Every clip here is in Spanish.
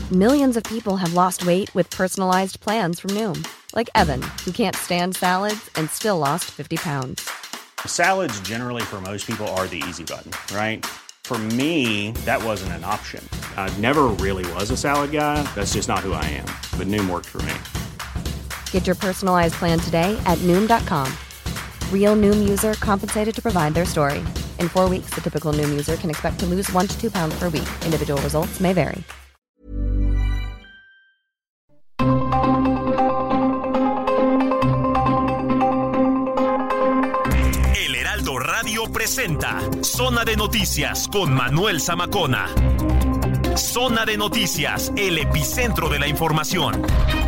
Millions of people have lost weight with personalized plans from Noom. Like Evan, who can't stand salads and still lost 50 pounds. Salads generally for most people are the easy button, right? For me, that wasn't an option. I never really was a salad guy. That's just not who I am. But Noom worked for me. Get your personalized plan today at Noom.com. Real Noom user compensated to provide their story. In 4 weeks, the typical Noom user can expect to lose 1 to 2 pounds per week. Individual results may vary. El Heraldo Radio presenta Zona de Noticias con Manuel Zamacona. Zona de Noticias, el epicentro de la información.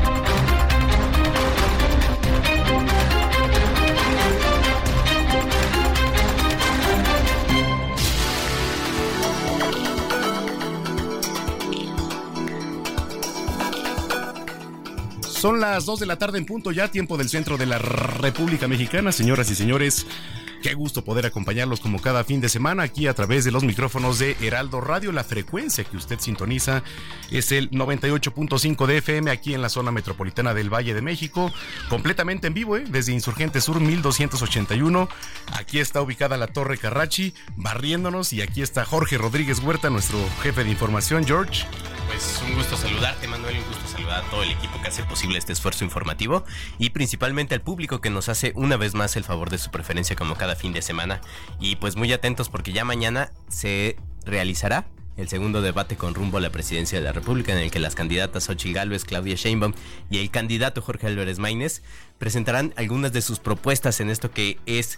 Son las 2 de la tarde en punto ya, tiempo del centro de la República Mexicana. Señoras y señores, qué gusto poder acompañarlos como cada fin de semana aquí a través de los micrófonos de Heraldo Radio. La frecuencia que usted sintoniza es el 98.5 de FM aquí en la zona metropolitana del Valle de México, completamente en vivo, desde Insurgente Sur 1281. Aquí está ubicada la Torre Carrachi, barriéndonos, y aquí está Jorge Rodríguez Huerta, nuestro jefe de información. George. Pues un gusto saludarte, Manuel, un gusto saludar a todo el equipo que hace posible este esfuerzo informativo y principalmente al público que nos hace una vez más el favor de su preferencia como cada fin de semana. Y pues muy atentos porque ya mañana se realizará el segundo debate con rumbo a la presidencia de la República, en el que las candidatas Xochitl Gálvez, Claudia Sheinbaum y el candidato Jorge Álvarez Maínez presentarán algunas de sus propuestas en esto que es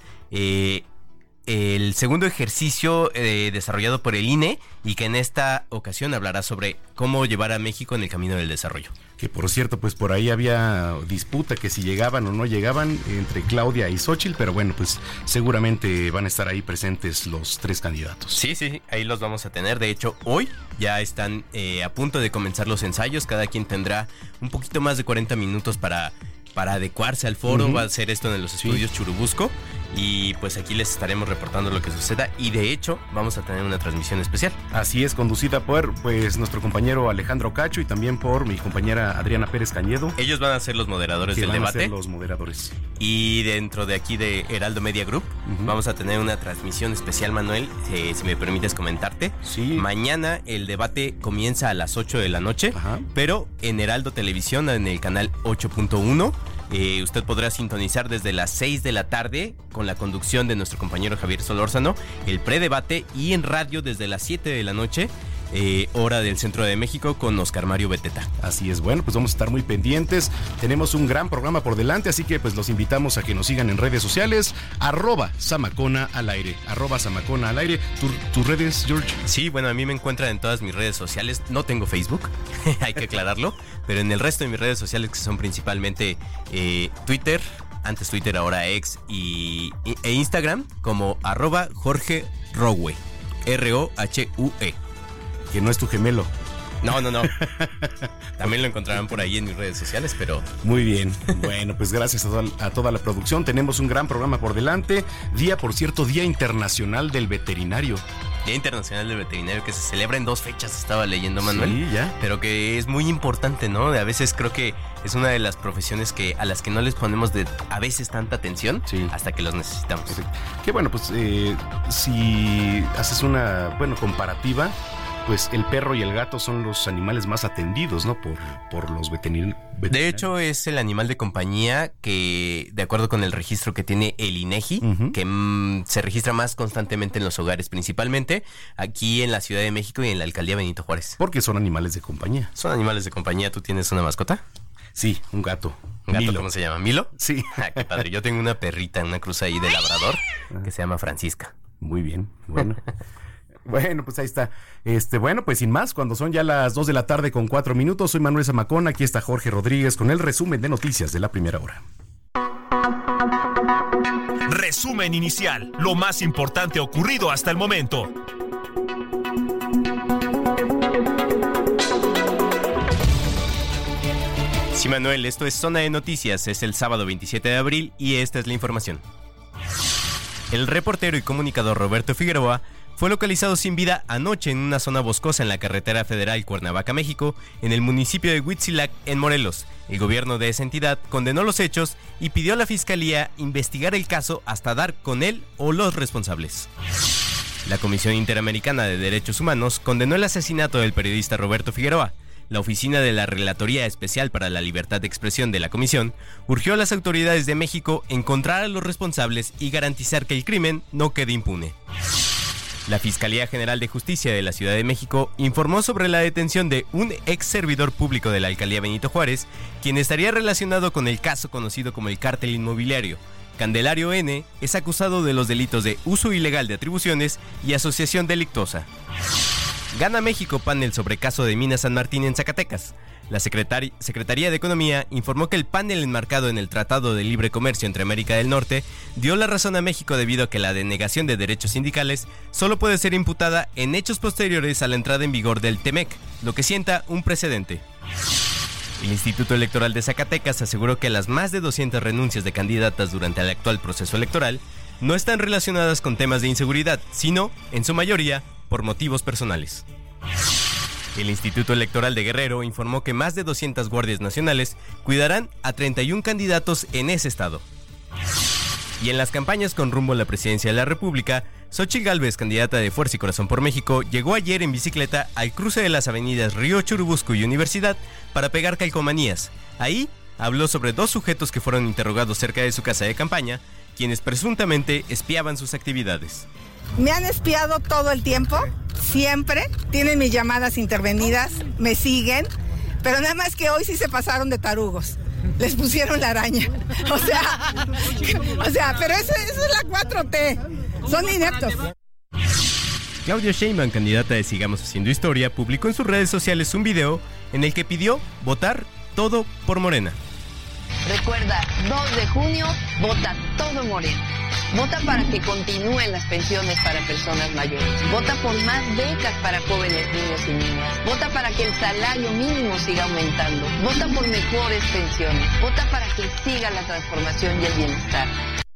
el segundo ejercicio desarrollado por el INE, y que en esta ocasión hablará sobre cómo llevar a México en el camino del desarrollo. Que por cierto, pues por ahí había disputa que si llegaban o no llegaban entre Claudia y Xochitl, pero bueno, pues seguramente van a estar ahí presentes los tres candidatos. Sí, ahí los vamos a tener. De hecho, hoy ya están a punto de comenzar los ensayos. Cada quien tendrá un poquito más de 40 minutos para adecuarse al foro. Va a ser esto en los estudios Churubusco, y pues aquí les estaremos reportando lo que suceda, y de hecho vamos a tener una transmisión especial. Así es, conducida por pues nuestro compañero Alejandro Cacho y también por mi compañera Adriana Pérez Cañedo. Ellos van a ser los moderadores del debate. Ser los moderadores. Y dentro de aquí de Heraldo Media Group vamos a tener una transmisión especial, Manuel, si me permites comentarte. Sí. Mañana el debate comienza a las 8 de la noche, pero en Heraldo Televisión, en el canal 8.1, usted podrá sintonizar desde las 6 de la tarde con la conducción de nuestro compañero Javier Solórzano el predebate, y en radio desde las 7 de la noche, hora del centro de México, con Oscar Mario Beteta. Así es, bueno, pues vamos a estar muy pendientes. Tenemos un gran programa por delante, así que pues los invitamos a que nos sigan en redes sociales, @Zamacona al aire, @Zamacona al aire. ¿Tus redes, George? Sí, bueno, a mí me encuentran en todas mis redes sociales. No tengo Facebook, hay que aclararlo, pero en el resto de mis redes sociales, que son principalmente Twitter, antes Twitter, ahora X, e Instagram, como @Jorge Rohue, ROHUE. Que no es tu gemelo. No. También lo encontrarán por ahí en mis redes sociales, pero... Muy bien. Bueno, pues gracias a toda la producción. Tenemos un gran programa por delante. Por cierto, Día Internacional del Veterinario. Día Internacional del Veterinario, que se celebra en 2 fechas, estaba leyendo, Manuel. Sí, ya. Pero que es muy importante, ¿no? A veces creo que es una de las profesiones a las que no les ponemos a veces tanta atención, hasta que los necesitamos. Sí. Que bueno, pues si haces una comparativa, pues el perro y el gato son los animales más atendidos, ¿no? Por los veterinarios. De hecho, es el animal de compañía que, de acuerdo con el registro que tiene el INEGI, que se registra más constantemente en los hogares, principalmente aquí en la Ciudad de México y en la Alcaldía Benito Juárez. Porque son animales de compañía. Son animales de compañía. ¿Tú tienes una mascota? Sí, un gato. ¿Un gato? ¿Cómo se llama? ¿Milo? Sí. Ah, qué padre. Yo tengo una perrita, una cruza ahí de labrador, que se llama Francisca. Muy bien, bueno. Bueno, pues ahí está. Bueno, pues sin más, cuando son ya las 2 de la tarde con 4 minutos, soy Manuel Zamacona, aquí está Jorge Rodríguez con el resumen de noticias de la primera hora. Resumen inicial, lo más importante ocurrido hasta el momento. Sí, Manuel, esto es Zona de Noticias, es el sábado 27 de abril y esta es la información. El reportero y comunicador Roberto Figueroa fue localizado sin vida anoche en una zona boscosa en la carretera federal Cuernavaca, México, en el municipio de Huitzilac, en Morelos. El gobierno de esa entidad condenó los hechos y pidió a la fiscalía investigar el caso hasta dar con él o los responsables. La Comisión Interamericana de Derechos Humanos condenó el asesinato del periodista Roberto Figueroa. La oficina de la Relatoría Especial para la Libertad de Expresión de la Comisión urgió a las autoridades de México encontrar a los responsables y garantizar que el crimen no quede impune. La Fiscalía General de Justicia de la Ciudad de México informó sobre la detención de un ex servidor público de la alcaldía Benito Juárez, quien estaría relacionado con el caso conocido como el cártel inmobiliario. Candelario N. es acusado de los delitos de uso ilegal de atribuciones y asociación delictuosa. Gana México panel sobre caso de Mina San Martín en Zacatecas. La Secretaría de Economía informó que el panel enmarcado en el Tratado de Libre Comercio entre América del Norte dio la razón a México debido a que la denegación de derechos sindicales solo puede ser imputada en hechos posteriores a la entrada en vigor del TEMEC, lo que sienta un precedente. El Instituto Electoral de Zacatecas aseguró que las más de 200 renuncias de candidatas durante el actual proceso electoral no están relacionadas con temas de inseguridad, sino, en su mayoría, por motivos personales. El Instituto Electoral de Guerrero informó que más de 200 guardias nacionales cuidarán a 31 candidatos en ese estado. Y en las campañas con rumbo a la presidencia de la República, Xóchitl Gálvez, candidata de Fuerza y Corazón por México, llegó ayer en bicicleta al cruce de las avenidas Río Churubusco y Universidad para pegar calcomanías. Ahí habló sobre dos sujetos que fueron interrogados cerca de su casa de campaña, quienes presuntamente espiaban sus actividades. Me han espiado todo el tiempo, siempre, tienen mis llamadas intervenidas, me siguen, pero nada más que hoy sí se pasaron de tarugos. Les pusieron la araña. O sea, pero eso es la 4T. Son ineptos. Claudia Sheinbaum, candidata de Sigamos Haciendo Historia, publicó en sus redes sociales un video en el que pidió votar todo por Morena. Recuerda, 2 de junio, vota todo Morena. Vota para que continúen las pensiones para personas mayores. Vota por más becas para jóvenes, niños y niñas. Vota para que el salario mínimo siga aumentando. Vota por mejores pensiones. Vota para que siga la transformación y el bienestar.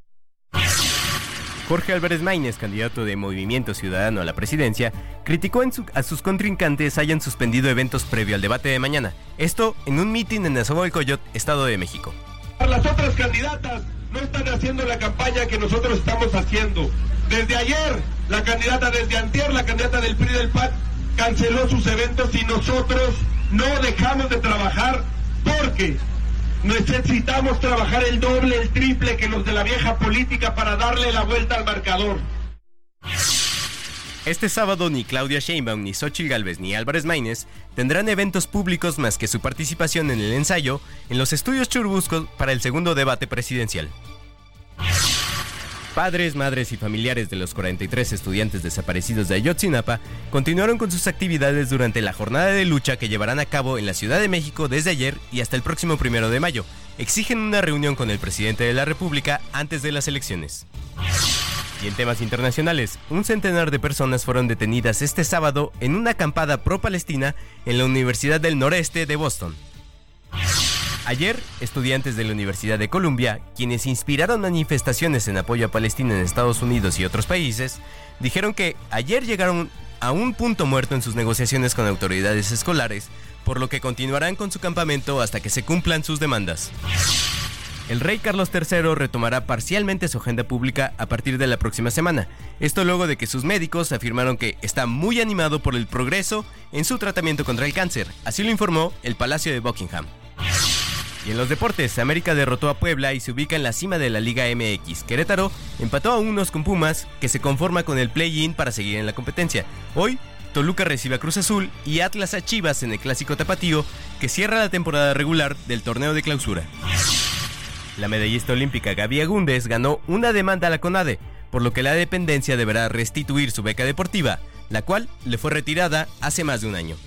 Jorge Álvarez Maínez, candidato de Movimiento Ciudadano a la presidencia, criticó a sus contrincantes hayan suspendido eventos previo al debate de mañana. Esto en un mitin en Nezahualcóyotl, Estado de México. Las otras candidatas no están haciendo la campaña que nosotros estamos haciendo. Desde ayer, desde antier, la candidata del PRI y del PAN canceló sus eventos y nosotros no dejamos de trabajar porque necesitamos trabajar el doble, el triple que los de la vieja política para darle la vuelta al marcador. Este sábado ni Claudia Sheinbaum, ni Xóchitl Gálvez, ni Álvarez Maínez tendrán eventos públicos más que su participación en el ensayo en los estudios Churubusco para el segundo debate presidencial. Padres, madres y familiares de los 43 estudiantes desaparecidos de Ayotzinapa continuaron con sus actividades durante la jornada de lucha que llevarán a cabo en la Ciudad de México desde ayer y hasta el próximo 1 de mayo. Exigen una reunión con el presidente de la República antes de las elecciones. Y en temas internacionales, un centenar de personas fueron detenidas este sábado en una acampada pro-palestina en la Universidad del Noreste de Boston. Ayer, estudiantes de la Universidad de Columbia, quienes inspiraron manifestaciones en apoyo a Palestina en Estados Unidos y otros países, dijeron que ayer llegaron a un punto muerto en sus negociaciones con autoridades escolares, por lo que continuarán con su campamento hasta que se cumplan sus demandas. El rey Carlos III retomará parcialmente su agenda pública a partir de la próxima semana. Esto luego de que sus médicos afirmaron que está muy animado por el progreso en su tratamiento contra el cáncer. Así lo informó el Palacio de Buckingham. Y en los deportes, América derrotó a Puebla y se ubica en la cima de la Liga MX. Querétaro empató a 1 con Pumas, que se conforma con el play-in para seguir en la competencia. Hoy, Toluca recibe a Cruz Azul y Atlas a Chivas en el Clásico Tapatío, que cierra la temporada regular del torneo de clausura. La medallista olímpica Gaby Agúndez ganó una demanda a la CONADE, por lo que la dependencia deberá restituir su beca deportiva, la cual le fue retirada hace más de un año.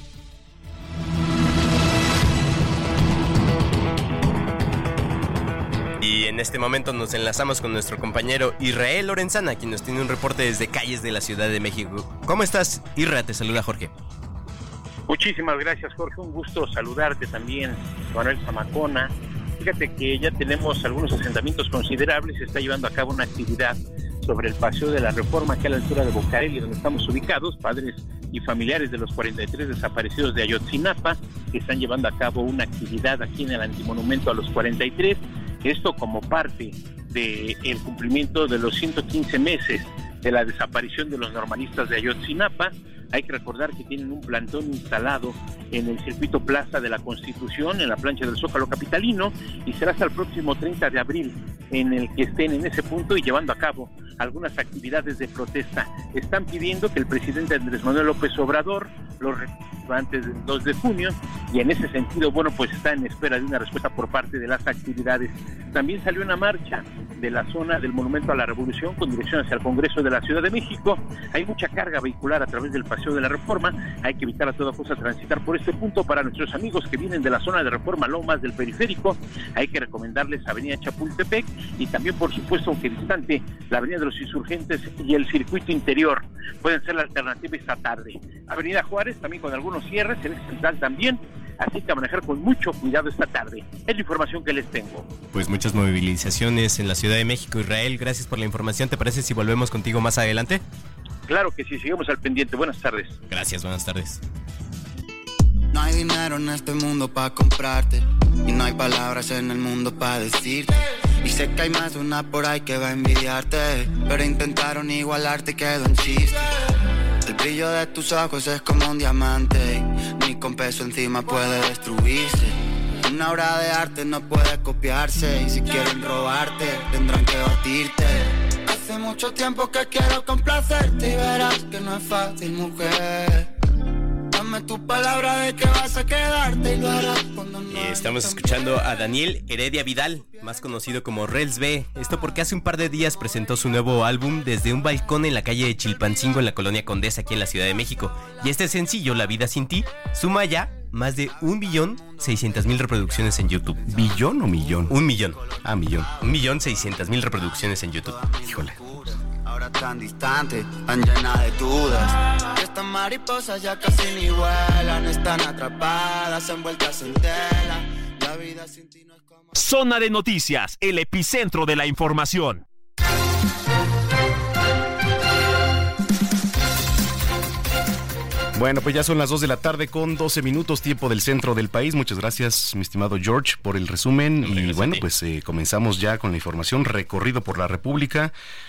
Y en este momento nos enlazamos con nuestro compañero Israel Lorenzana, quien nos tiene un reporte desde calles de la Ciudad de México. ¿Cómo estás, Irra? Te saluda Jorge. Muchísimas gracias, Jorge. Un gusto saludarte también, Manuel Zamacona. Fíjate que ya tenemos algunos asentamientos considerables. Se está llevando a cabo una actividad sobre el Paseo de la Reforma, aquí a la altura de Bucareli, donde estamos ubicados, padres y familiares de los 43 desaparecidos de Ayotzinapa, que están llevando a cabo una actividad aquí en el Antimonumento a los 43, esto como parte del cumplimiento de los 115 meses de la desaparición de los normalistas de Ayotzinapa. Hay que recordar que tienen un plantón instalado en el circuito Plaza de la Constitución, en la plancha del Zócalo capitalino, y será hasta el próximo 30 de abril en el que estén en ese punto y llevando a cabo algunas actividades de protesta. Están pidiendo que el presidente Andrés Manuel López Obrador los reciba antes del 2 de junio, y en ese sentido, bueno, pues está en espera de una respuesta por parte de las actividades. También salió una marcha de la zona del Monumento a la Revolución con dirección hacia el Congreso de la Ciudad de México. Hay mucha carga vehicular a través del Paseo de la Reforma. Hay que evitar a toda costa transitar por este punto. Para nuestros amigos que vienen de la zona de Reforma Lomas del Periférico, hay que recomendarles Avenida Chapultepec y también, por supuesto, aunque distante, la Avenida de los Insurgentes y el circuito interior pueden ser la alternativa esta tarde. Avenida Juárez también con algunos cierres, el eje central también, así que a manejar con mucho cuidado esta tarde. Es la información que les tengo. Pues muchas movilizaciones en la Ciudad de México. Israel, gracias por la información. ¿Te parece si volvemos contigo más adelante? Claro que sí, seguimos al pendiente. Buenas tardes. Gracias, buenas tardes. No hay dinero en este mundo para comprarte, y no hay palabras en el mundo para decirte. Y sé que hay más de una por ahí que va a envidiarte, pero intentaron igualarte y quedó en chiste. El brillo de tus ojos es como un diamante, ni con peso encima puede destruirse. Una obra de arte no puede copiarse, y si quieren robarte tendrán que batirte. Hace mucho tiempo que quiero complacerte y verás que no es fácil, mujer. Dame tu palabra de que vas a quedarte y lo harás cuando no. Estamos escuchando a Daniel Heredia Vidal, más conocido como Rels B. Esto porque hace un par de días presentó su nuevo álbum desde un balcón en la calle de Chilpancingo, en la colonia Condesa, aquí en la Ciudad de México. Y este sencillo, La Vida Sin Ti, suma ya más de 1.600.000 reproducciones en YouTube. ¿Billón o millón? 1 millón. Ah, millón. 1.600.000 reproducciones en YouTube. Híjole. Ahora tan distante, tan llena de dudas. Y estas mariposas ya casi ni vuelan, están atrapadas, envueltas en tela. La vida sin ti no es como... Zona de Noticias, el epicentro de la información. Bueno, pues ya son las 2 de la tarde con 12 minutos, tiempo del centro del país. Muchas gracias, mi estimado George, por el resumen. Y bueno, pues comenzamos ya con la información, recorrido por la República.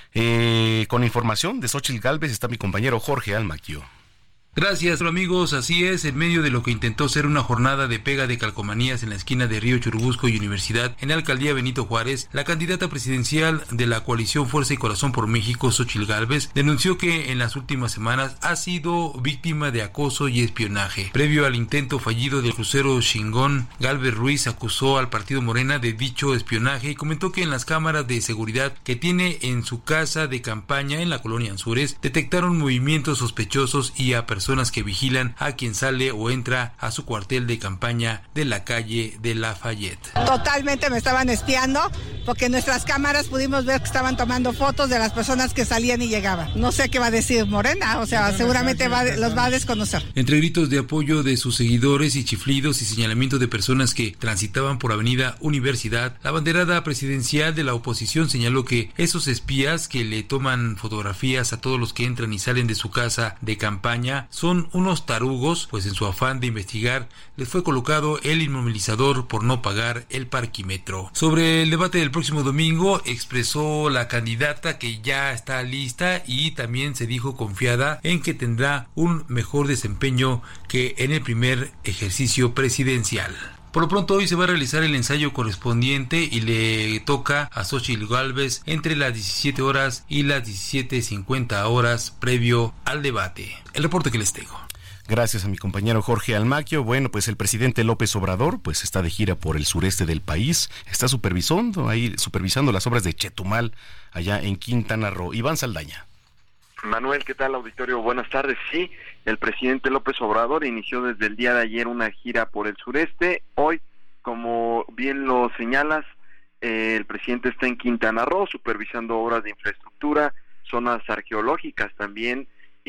Con información de Xóchitl Gálvez está mi compañero Jorge Almaquio. Gracias, amigos. Así es, en medio de lo que intentó ser una jornada de pega de calcomanías en la esquina de Río Churubusco y Universidad, en la alcaldía Benito Juárez, la candidata presidencial de la coalición Fuerza y Corazón por México, Xóchitl Gálvez, denunció que en las últimas semanas ha sido víctima de acoso y espionaje. Previo al intento fallido del crucero Chingón, Gálvez Ruiz acusó al partido Morena de dicho espionaje y comentó que en las cámaras de seguridad que tiene en su casa de campaña en la colonia Anzures, detectaron movimientos sospechosos y a personas que vigilan a quien sale o entra a su cuartel de campaña de la calle de Lafayette. Totalmente me estaban espiando, porque en nuestras cámaras pudimos ver que estaban tomando fotos de las personas que salían y llegaban. No sé qué va a decir Morena, o sea, seguramente los va a desconocer. Entre gritos de apoyo de sus seguidores y chiflidos y señalamiento de personas que transitaban por Avenida Universidad, la banderada presidencial de la oposición señaló que esos espías que le toman fotografías a todos los que entran y salen de su casa de campaña son unos tarugos, pues en su afán de investigar les fue colocado el inmovilizador por no pagar el parquímetro. Sobre el debate del próximo domingo, expresó la candidata que ya está lista y también se dijo confiada en que tendrá un mejor desempeño que en el primer ejercicio presidencial. Por lo pronto hoy se va a realizar el ensayo correspondiente y le toca a Xóchitl Gálvez entre las 17 horas y las 17:50 horas previo al debate. El reporte que les tengo. Gracias a mi compañero Jorge Almaquio. Bueno, pues el presidente López Obrador pues está de gira por el sureste del país, está supervisando las obras de Chetumal allá en Quintana Roo. Iván Saldaña. Manuel, ¿qué tal, auditorio? Buenas tardes. Sí, el presidente López Obrador inició desde el día de ayer una gira por el sureste. Hoy, como bien lo señalas, el presidente está en Quintana Roo supervisando obras de infraestructura, zonas arqueológicas también,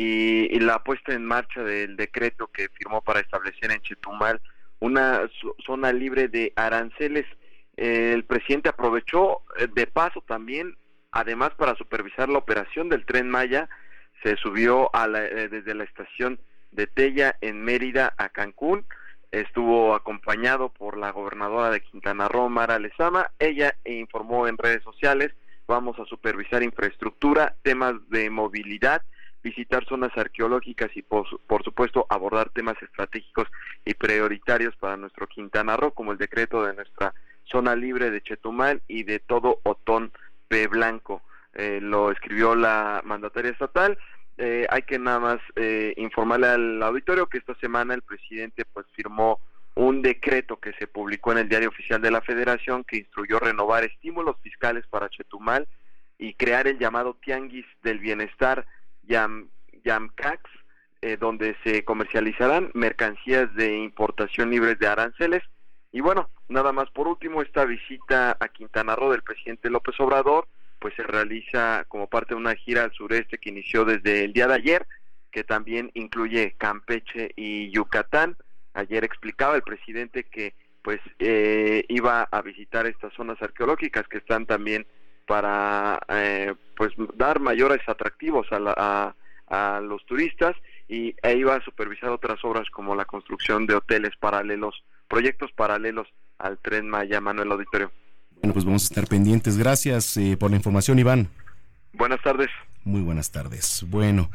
y la puesta en marcha del decreto que firmó para establecer en Chetumal una zona libre de aranceles. El presidente aprovechó de paso también Además, para supervisar la operación del Tren Maya, se subió desde la estación de Tella en Mérida a Cancún. Estuvo acompañado por la gobernadora de Quintana Roo, Mara Lezama. Ella informó en redes sociales: vamos a supervisar infraestructura, temas de movilidad, visitar zonas arqueológicas y por supuesto abordar temas estratégicos y prioritarios para nuestro Quintana Roo, como el decreto de nuestra zona libre de Chetumal y de todo Otón P. Blanco. Lo escribió la mandataria estatal. Hay que nada más informarle al auditorio que esta semana el presidente pues firmó un decreto que se publicó en el Diario Oficial de la Federación, que instruyó renovar estímulos fiscales para Chetumal y crear el llamado Tianguis del Bienestar, YAMCAX, donde se comercializarán mercancías de importación libres de aranceles. Y bueno, nada más por último, esta visita a Quintana Roo del presidente López Obrador pues se realiza como parte de una gira al sureste que inició desde el día de ayer, que también incluye Campeche y Yucatán. Ayer explicaba el presidente que pues iba a visitar estas zonas arqueológicas que están también para pues dar mayores atractivos a los turistas, e iba a supervisar otras obras como la construcción de hoteles paralelos, proyectos paralelos al Tren Maya. Manuel, auditorio. Bueno, pues vamos a estar pendientes. Gracias por la información, Iván. Buenas tardes. Muy buenas tardes. Bueno,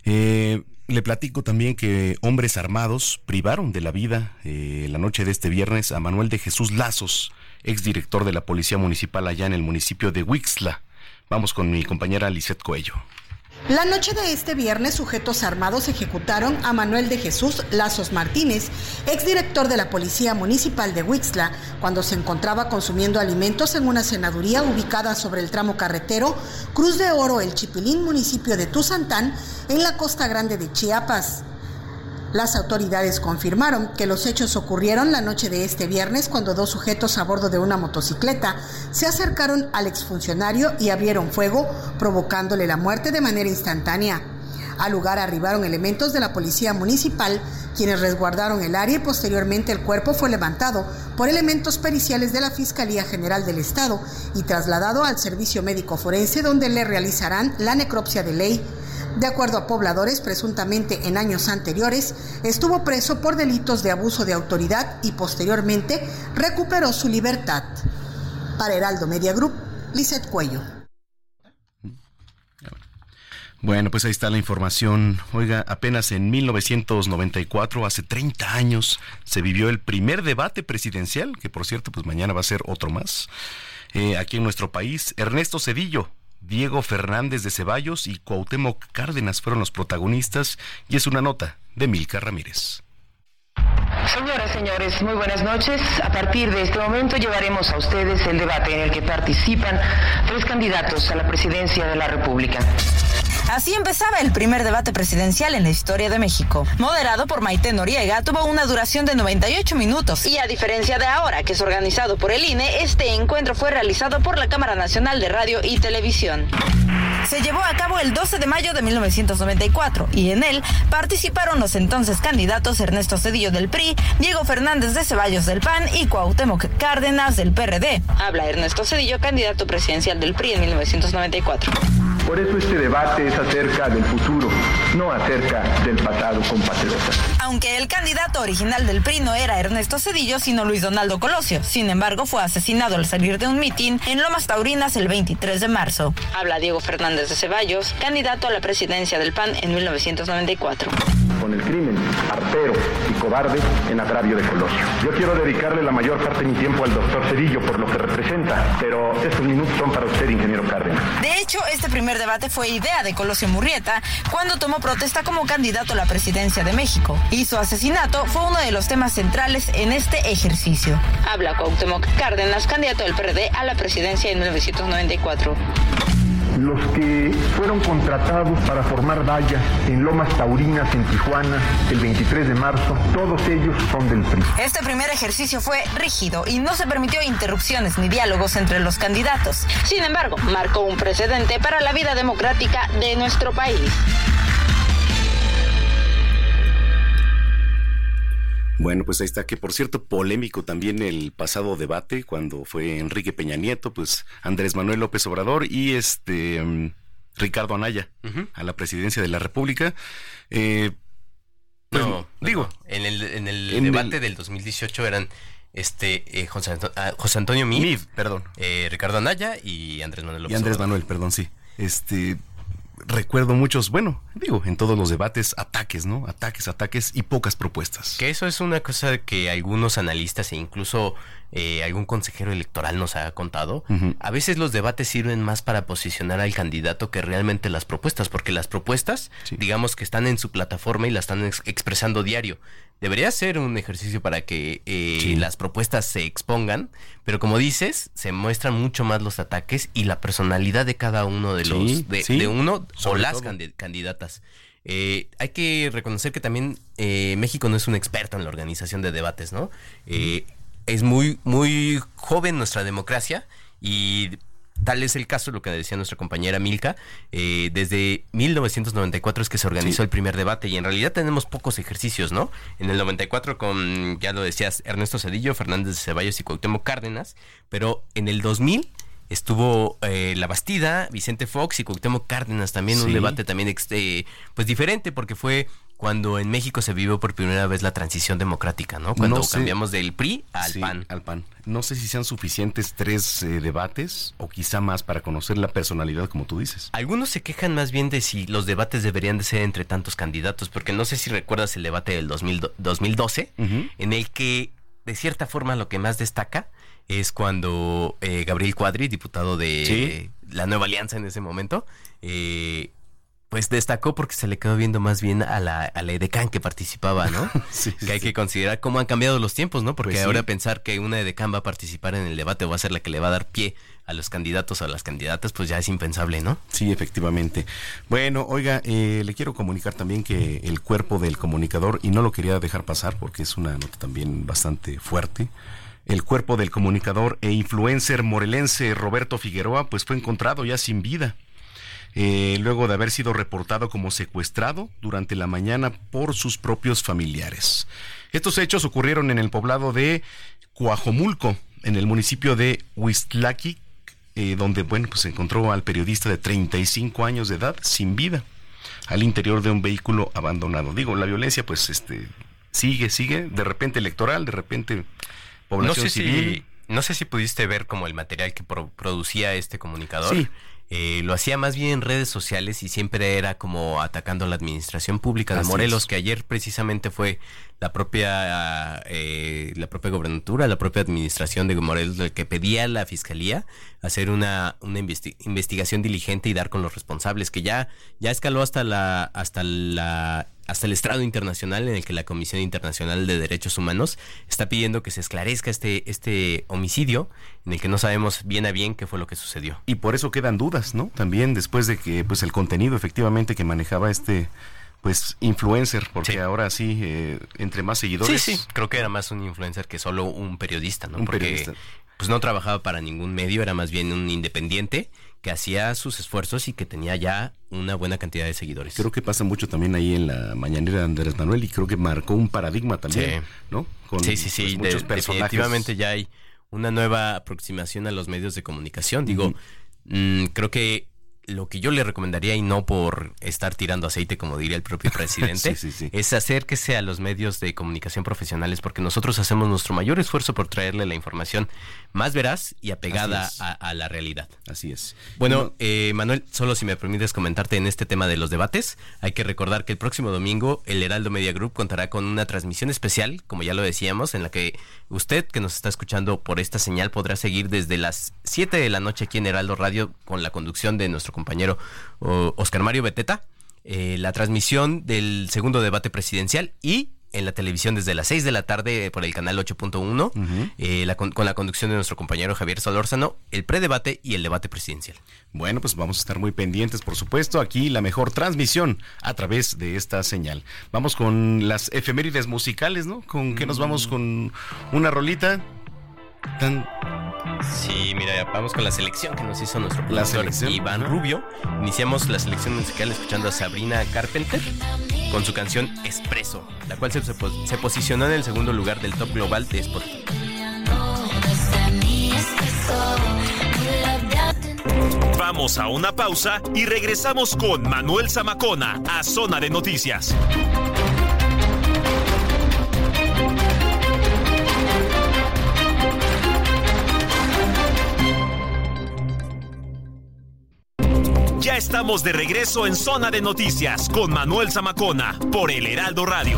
le platico también que hombres armados privaron de la vida la noche de este viernes a Manuel de Jesús Lazos, exdirector de la Policía Municipal allá en el municipio de Huixtla. Vamos con mi compañera Lisette Coello. La noche de este viernes, sujetos armados ejecutaron a Manuel de Jesús Lazos Martínez, exdirector de la Policía Municipal de Huixtla, cuando se encontraba consumiendo alimentos en una cenaduría ubicada sobre el tramo carretero Cruz de Oro, El Chipilín, municipio de Tuzantán, en la Costa Grande de Chiapas. Las autoridades confirmaron que los hechos ocurrieron la noche de este viernes cuando dos sujetos a bordo de una motocicleta se acercaron al exfuncionario y abrieron fuego, provocándole la muerte de manera instantánea. Al lugar arribaron elementos de la Policía Municipal, quienes resguardaron el área, y posteriormente el cuerpo fue levantado por elementos periciales de la Fiscalía General del Estado y trasladado al Servicio Médico Forense, donde le realizarán la necropsia de ley. De acuerdo a pobladores, presuntamente en años anteriores estuvo preso por delitos de abuso de autoridad y posteriormente recuperó su libertad. Para Heraldo Media Group, Lisette Coello. Bueno, pues ahí está la información. Oiga, apenas en 1994, hace 30 años, se vivió el primer debate presidencial, que por cierto, pues mañana va a ser otro más, aquí en nuestro país. Ernesto Zedillo, Diego Fernández de Ceballos y Cuauhtémoc Cárdenas fueron los protagonistas, y es una nota de Milka Ramírez. Señoras, señores, muy buenas noches. A partir de este momento llevaremos a ustedes el debate en el que participan 3 candidatos a la presidencia de la República. Así empezaba el primer debate presidencial en la historia de México. Moderado por Maite Noriega, tuvo una duración de 98 minutos. Y a diferencia de ahora, que es organizado por el INE, este encuentro fue realizado por la Cámara Nacional de Radio y Televisión. Se llevó a cabo el 12 de mayo de 1994 y en él participaron los entonces candidatos Ernesto Zedillo del PRI, Diego Fernández de Ceballos del PAN y Cuauhtémoc Cárdenas del PRD. Habla Ernesto Zedillo, candidato presidencial del PRI en 1994. Por eso este debate es acerca del futuro, no acerca del pasado, compatriotas. Aunque el candidato original del PRI no era Ernesto Zedillo, sino Luis Donaldo Colosio. Sin embargo, fue asesinado al salir de un mitin en Lomas Taurinas el 23 de marzo. Habla Diego Fernández de Ceballos, candidato a la presidencia del PAN en 1994. Con el crimen artero y cobarde en agravio de Colosio. Yo quiero dedicarle la mayor parte de mi tiempo al doctor Zedillo por lo que representa, pero estos minutos son para usted, ingeniero Cárdenas. De hecho, este primer debate fue idea de Colosio Murrieta cuando tomó protesta como candidato a la presidencia de México, y su asesinato fue uno de los temas centrales en este ejercicio. Habla Cuauhtémoc Cárdenas, candidato del PRD a la presidencia en 1994. Los que fueron contratados para formar vallas en Lomas Taurinas, en Tijuana, el 23 de marzo, todos ellos son del PRI. Este primer ejercicio fue rígido y no se permitió interrupciones ni diálogos entre los candidatos. Sin embargo, marcó un precedente para la vida democrática de nuestro país. Bueno, pues ahí está, que por cierto, polémico también el pasado debate cuando fue Enrique Peña Nieto, pues Andrés Manuel López Obrador y Ricardo Anaya a la presidencia de la República. En el debate del 2018 eran José Antonio Meade, Ricardo Anaya y Andrés Manuel López Obrador. Recuerdo muchos, en todos los debates, ataques, ¿no? Ataques y pocas propuestas. Que eso es una cosa que algunos analistas e incluso algún consejero electoral nos ha contado. A veces los debates sirven más para posicionar al candidato que realmente las propuestas, porque las propuestas, digamos que están en su plataforma y las están expresando diario. Debería ser un ejercicio para que las propuestas se expongan, pero como dices, se muestran mucho más los ataques y la personalidad de cada uno de los de uno o las candidatas. Hay que reconocer que también México no es un experto en la organización de debates, ¿no? Es muy, muy joven nuestra democracia y tal es el caso, lo que decía nuestra compañera Milka, desde 1994 es que se organizó el primer debate y en realidad tenemos pocos ejercicios, ¿no? En el 94 con, ya lo decías, Ernesto Zedillo, Fernández de Ceballos y Cuauhtémoc Cárdenas, pero en el 2000 estuvo La Bastida, Vicente Fox y Cuauhtémoc Cárdenas también, un debate también pues diferente porque fue cuando en México se vivió por primera vez la transición democrática, ¿no? Cuando cambiamos del PRI al PAN. No sé si sean suficientes 3 debates o quizá más para conocer la personalidad, como tú dices. Algunos se quejan más bien de si los debates deberían de ser entre tantos candidatos, porque no sé si recuerdas el debate del 2012, en el que de cierta forma lo que más destaca es cuando Gabriel Cuadri, diputado de la Nueva Alianza en ese momento, pues destacó porque se le quedó viendo más bien a la edecán que participaba, ¿no? Hay que considerar cómo han cambiado los tiempos, ¿no? Porque ahora pensar que una edecán va a participar en el debate o va a ser la que le va a dar pie a los candidatos o a las candidatas, pues ya es impensable, ¿no? Sí, efectivamente. Bueno, oiga, le quiero comunicar también que el cuerpo del comunicador, y no lo quería dejar pasar porque es una nota también bastante fuerte, el cuerpo del comunicador e influencer morelense Roberto Figueroa, pues fue encontrado ya sin vida. Luego de haber sido reportado como secuestrado durante la mañana por sus propios familiares. Estos hechos ocurrieron en el poblado de Coajomulco, en el municipio de Huixtlaquic, donde se encontró al periodista de 35 años de edad sin vida al interior de un vehículo abandonado. Digo, la violencia sigue, de repente electoral, de repente población civil. No sé si pudiste ver como el material que producía este comunicador. Sí. Lo hacía más bien en redes sociales y siempre era como atacando a la administración pública de Morelos, que ayer precisamente fue la propia gobernatura, la propia administración de Morelos, el que pedía a la fiscalía hacer una investigación diligente y dar con los responsables, que ya escaló hasta el estrado internacional, en el que la Comisión Internacional de Derechos Humanos está pidiendo que se esclarezca este homicidio, en el que no sabemos bien a bien qué fue lo que sucedió. Y por eso quedan dudas, ¿no? También después de que el contenido efectivamente que manejaba influencer, porque ahora entre más seguidores. Sí, creo que era más un influencer que solo un periodista, ¿no? Porque pues no trabajaba para ningún medio, era más bien un independiente que hacía sus esfuerzos y que tenía ya una buena cantidad de seguidores. Creo que pasa mucho también ahí en la mañanera de Andrés Manuel y creo que marcó un paradigma también, ¿no? Con muchos personajes. Definitivamente ya hay una nueva aproximación a los medios de comunicación. Digo, creo que lo que yo le recomendaría, y no por estar tirando aceite, como diría el propio presidente, es acérquese a los medios de comunicación profesionales, porque nosotros hacemos nuestro mayor esfuerzo por traerle la información más veraz y apegada a la realidad. Así es. Bueno, Manuel, solo si me permites comentarte en este tema de los debates, hay que recordar que el próximo domingo el Heraldo Media Group contará con una transmisión especial, como ya lo decíamos, en la que usted que nos está escuchando por esta señal podrá seguir desde las 7 de la noche aquí en Heraldo Radio con la conducción de nuestro compañero Oscar Mario Beteta, la transmisión del segundo debate presidencial, y en la televisión desde las 6 de la tarde por el canal 8.1, con la conducción de nuestro compañero Javier Solórzano, el predebate y el debate presidencial. Bueno, pues vamos a estar muy pendientes, por supuesto, aquí la mejor transmisión a través de esta señal. Vamos con las efemérides musicales, ¿no? ¿Con qué nos vamos? ¿Con una rolita? Sí, mira, vamos con la selección que nos hizo nuestro productor Iván Rubio. Iniciamos la selección musical escuchando a Sabrina Carpenter con su canción Espresso, la cual se posicionó en el segundo lugar del top global de Spotify. Vamos a una pausa y regresamos con Manuel Zamacona a Zona de Noticias. Ya estamos de regreso en Zona de Noticias con Manuel Zamacona por El Heraldo Radio.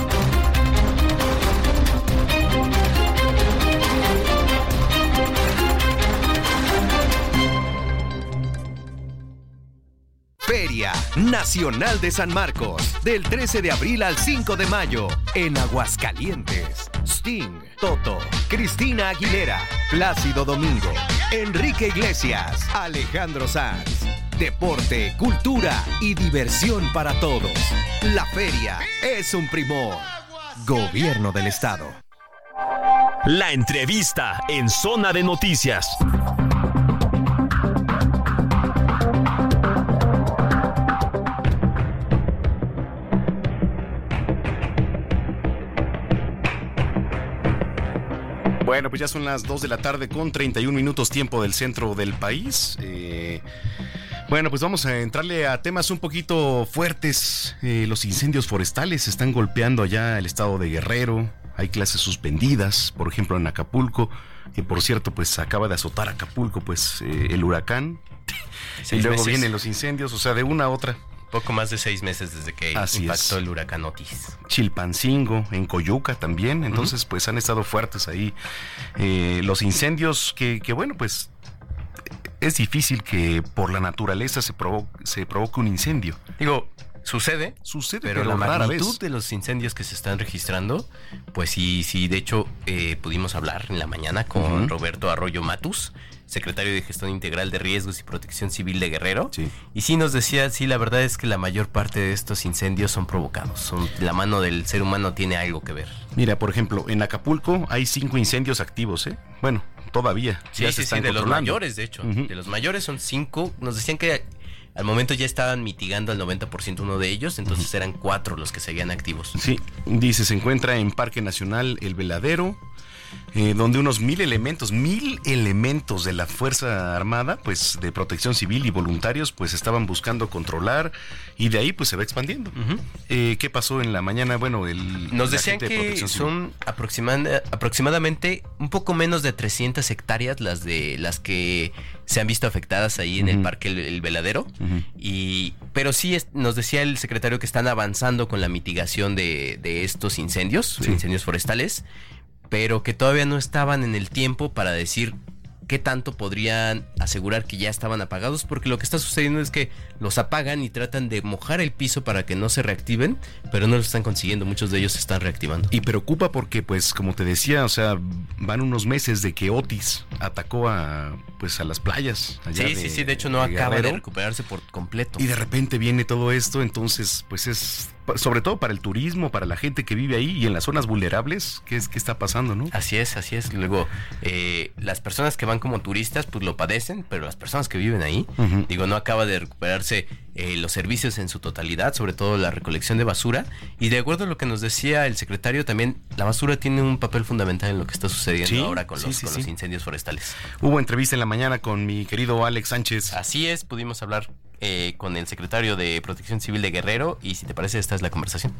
Feria Nacional de San Marcos, del 13 de abril al 5 de mayo, en Aguascalientes. Sting, Toto, Cristina Aguilera, Plácido Domingo, Enrique Iglesias, Alejandro Sanz. Deporte, cultura y diversión para todos. La feria es un primor. Gobierno del Estado. La entrevista en Zona de Noticias. Bueno, pues ya son las 2 de la tarde con 31 minutos tiempo del centro del país. Bueno, pues vamos a entrarle a temas un poquito fuertes. Los incendios forestales están golpeando allá el estado de Guerrero. Hay clases suspendidas, por ejemplo en Acapulco, que por cierto pues acaba de azotar Acapulco pues el huracán. Y luego vienen los incendios, o sea, de una a otra. Poco más de 6 meses desde que impactó el huracán Otis. Chilpancingo, en Coyuca también, entonces pues han estado fuertes ahí los incendios que bueno, pues es difícil que por la naturaleza se provoque un incendio. Digo, sucede, pero la magnitud de los incendios que se están registrando, pues sí, de hecho pudimos hablar en la mañana con Roberto Arroyo Matus, secretario de Gestión Integral de Riesgos y Protección Civil de Guerrero, y sí nos decía, la verdad es que la mayor parte de estos incendios son provocados, la mano del ser humano tiene algo que ver. Mira, por ejemplo, en Acapulco hay 5 incendios activos, Bueno, todavía. Sí, de los mayores, de hecho, de los mayores son 5, nos decían que al momento ya estaban mitigando al 90% uno de ellos, entonces eran 4 los que seguían activos. Sí, dice, se encuentra en Parque Nacional El Veladero, donde unos 1,000 elementos de la Fuerza Armada, pues de Protección Civil y voluntarios, pues estaban buscando controlar y de ahí pues se va expandiendo. ¿Qué pasó en la mañana? Bueno, nos decían que son aproximadamente un poco menos de 300 hectáreas las que se han visto afectadas ahí en el Parque El Veladero, pero sí nos decía el secretario que están avanzando con la mitigación de estos incendios forestales, pero que todavía no estaban en el tiempo para decir qué tanto podrían asegurar que ya estaban apagados, porque lo que está sucediendo es que los apagan y tratan de mojar el piso para que no se reactiven, pero no lo están consiguiendo, muchos de ellos se están reactivando. Y preocupa porque, pues, como te decía, o sea, van unos meses de que Otis atacó a las playas. Allá de hecho no acaba de recuperarse por completo. Y de repente viene todo esto, entonces, pues es, sobre todo para el turismo, para la gente que vive ahí y en las zonas vulnerables, ¿qué está pasando, no? Así es. Luego, las personas que van como turistas, pues lo padecen, pero las personas que viven ahí, no acaba de recuperarse los servicios en su totalidad, sobre todo la recolección de basura, y de acuerdo a lo que nos decía el secretario, también la basura tiene un papel fundamental en lo que está sucediendo ahora con los incendios forestales. Hubo entrevista en la mañana con mi querido Alex Sánchez. Así es, pudimos hablar con el secretario de Protección Civil de Guerrero, y si te parece, esta es la conversación.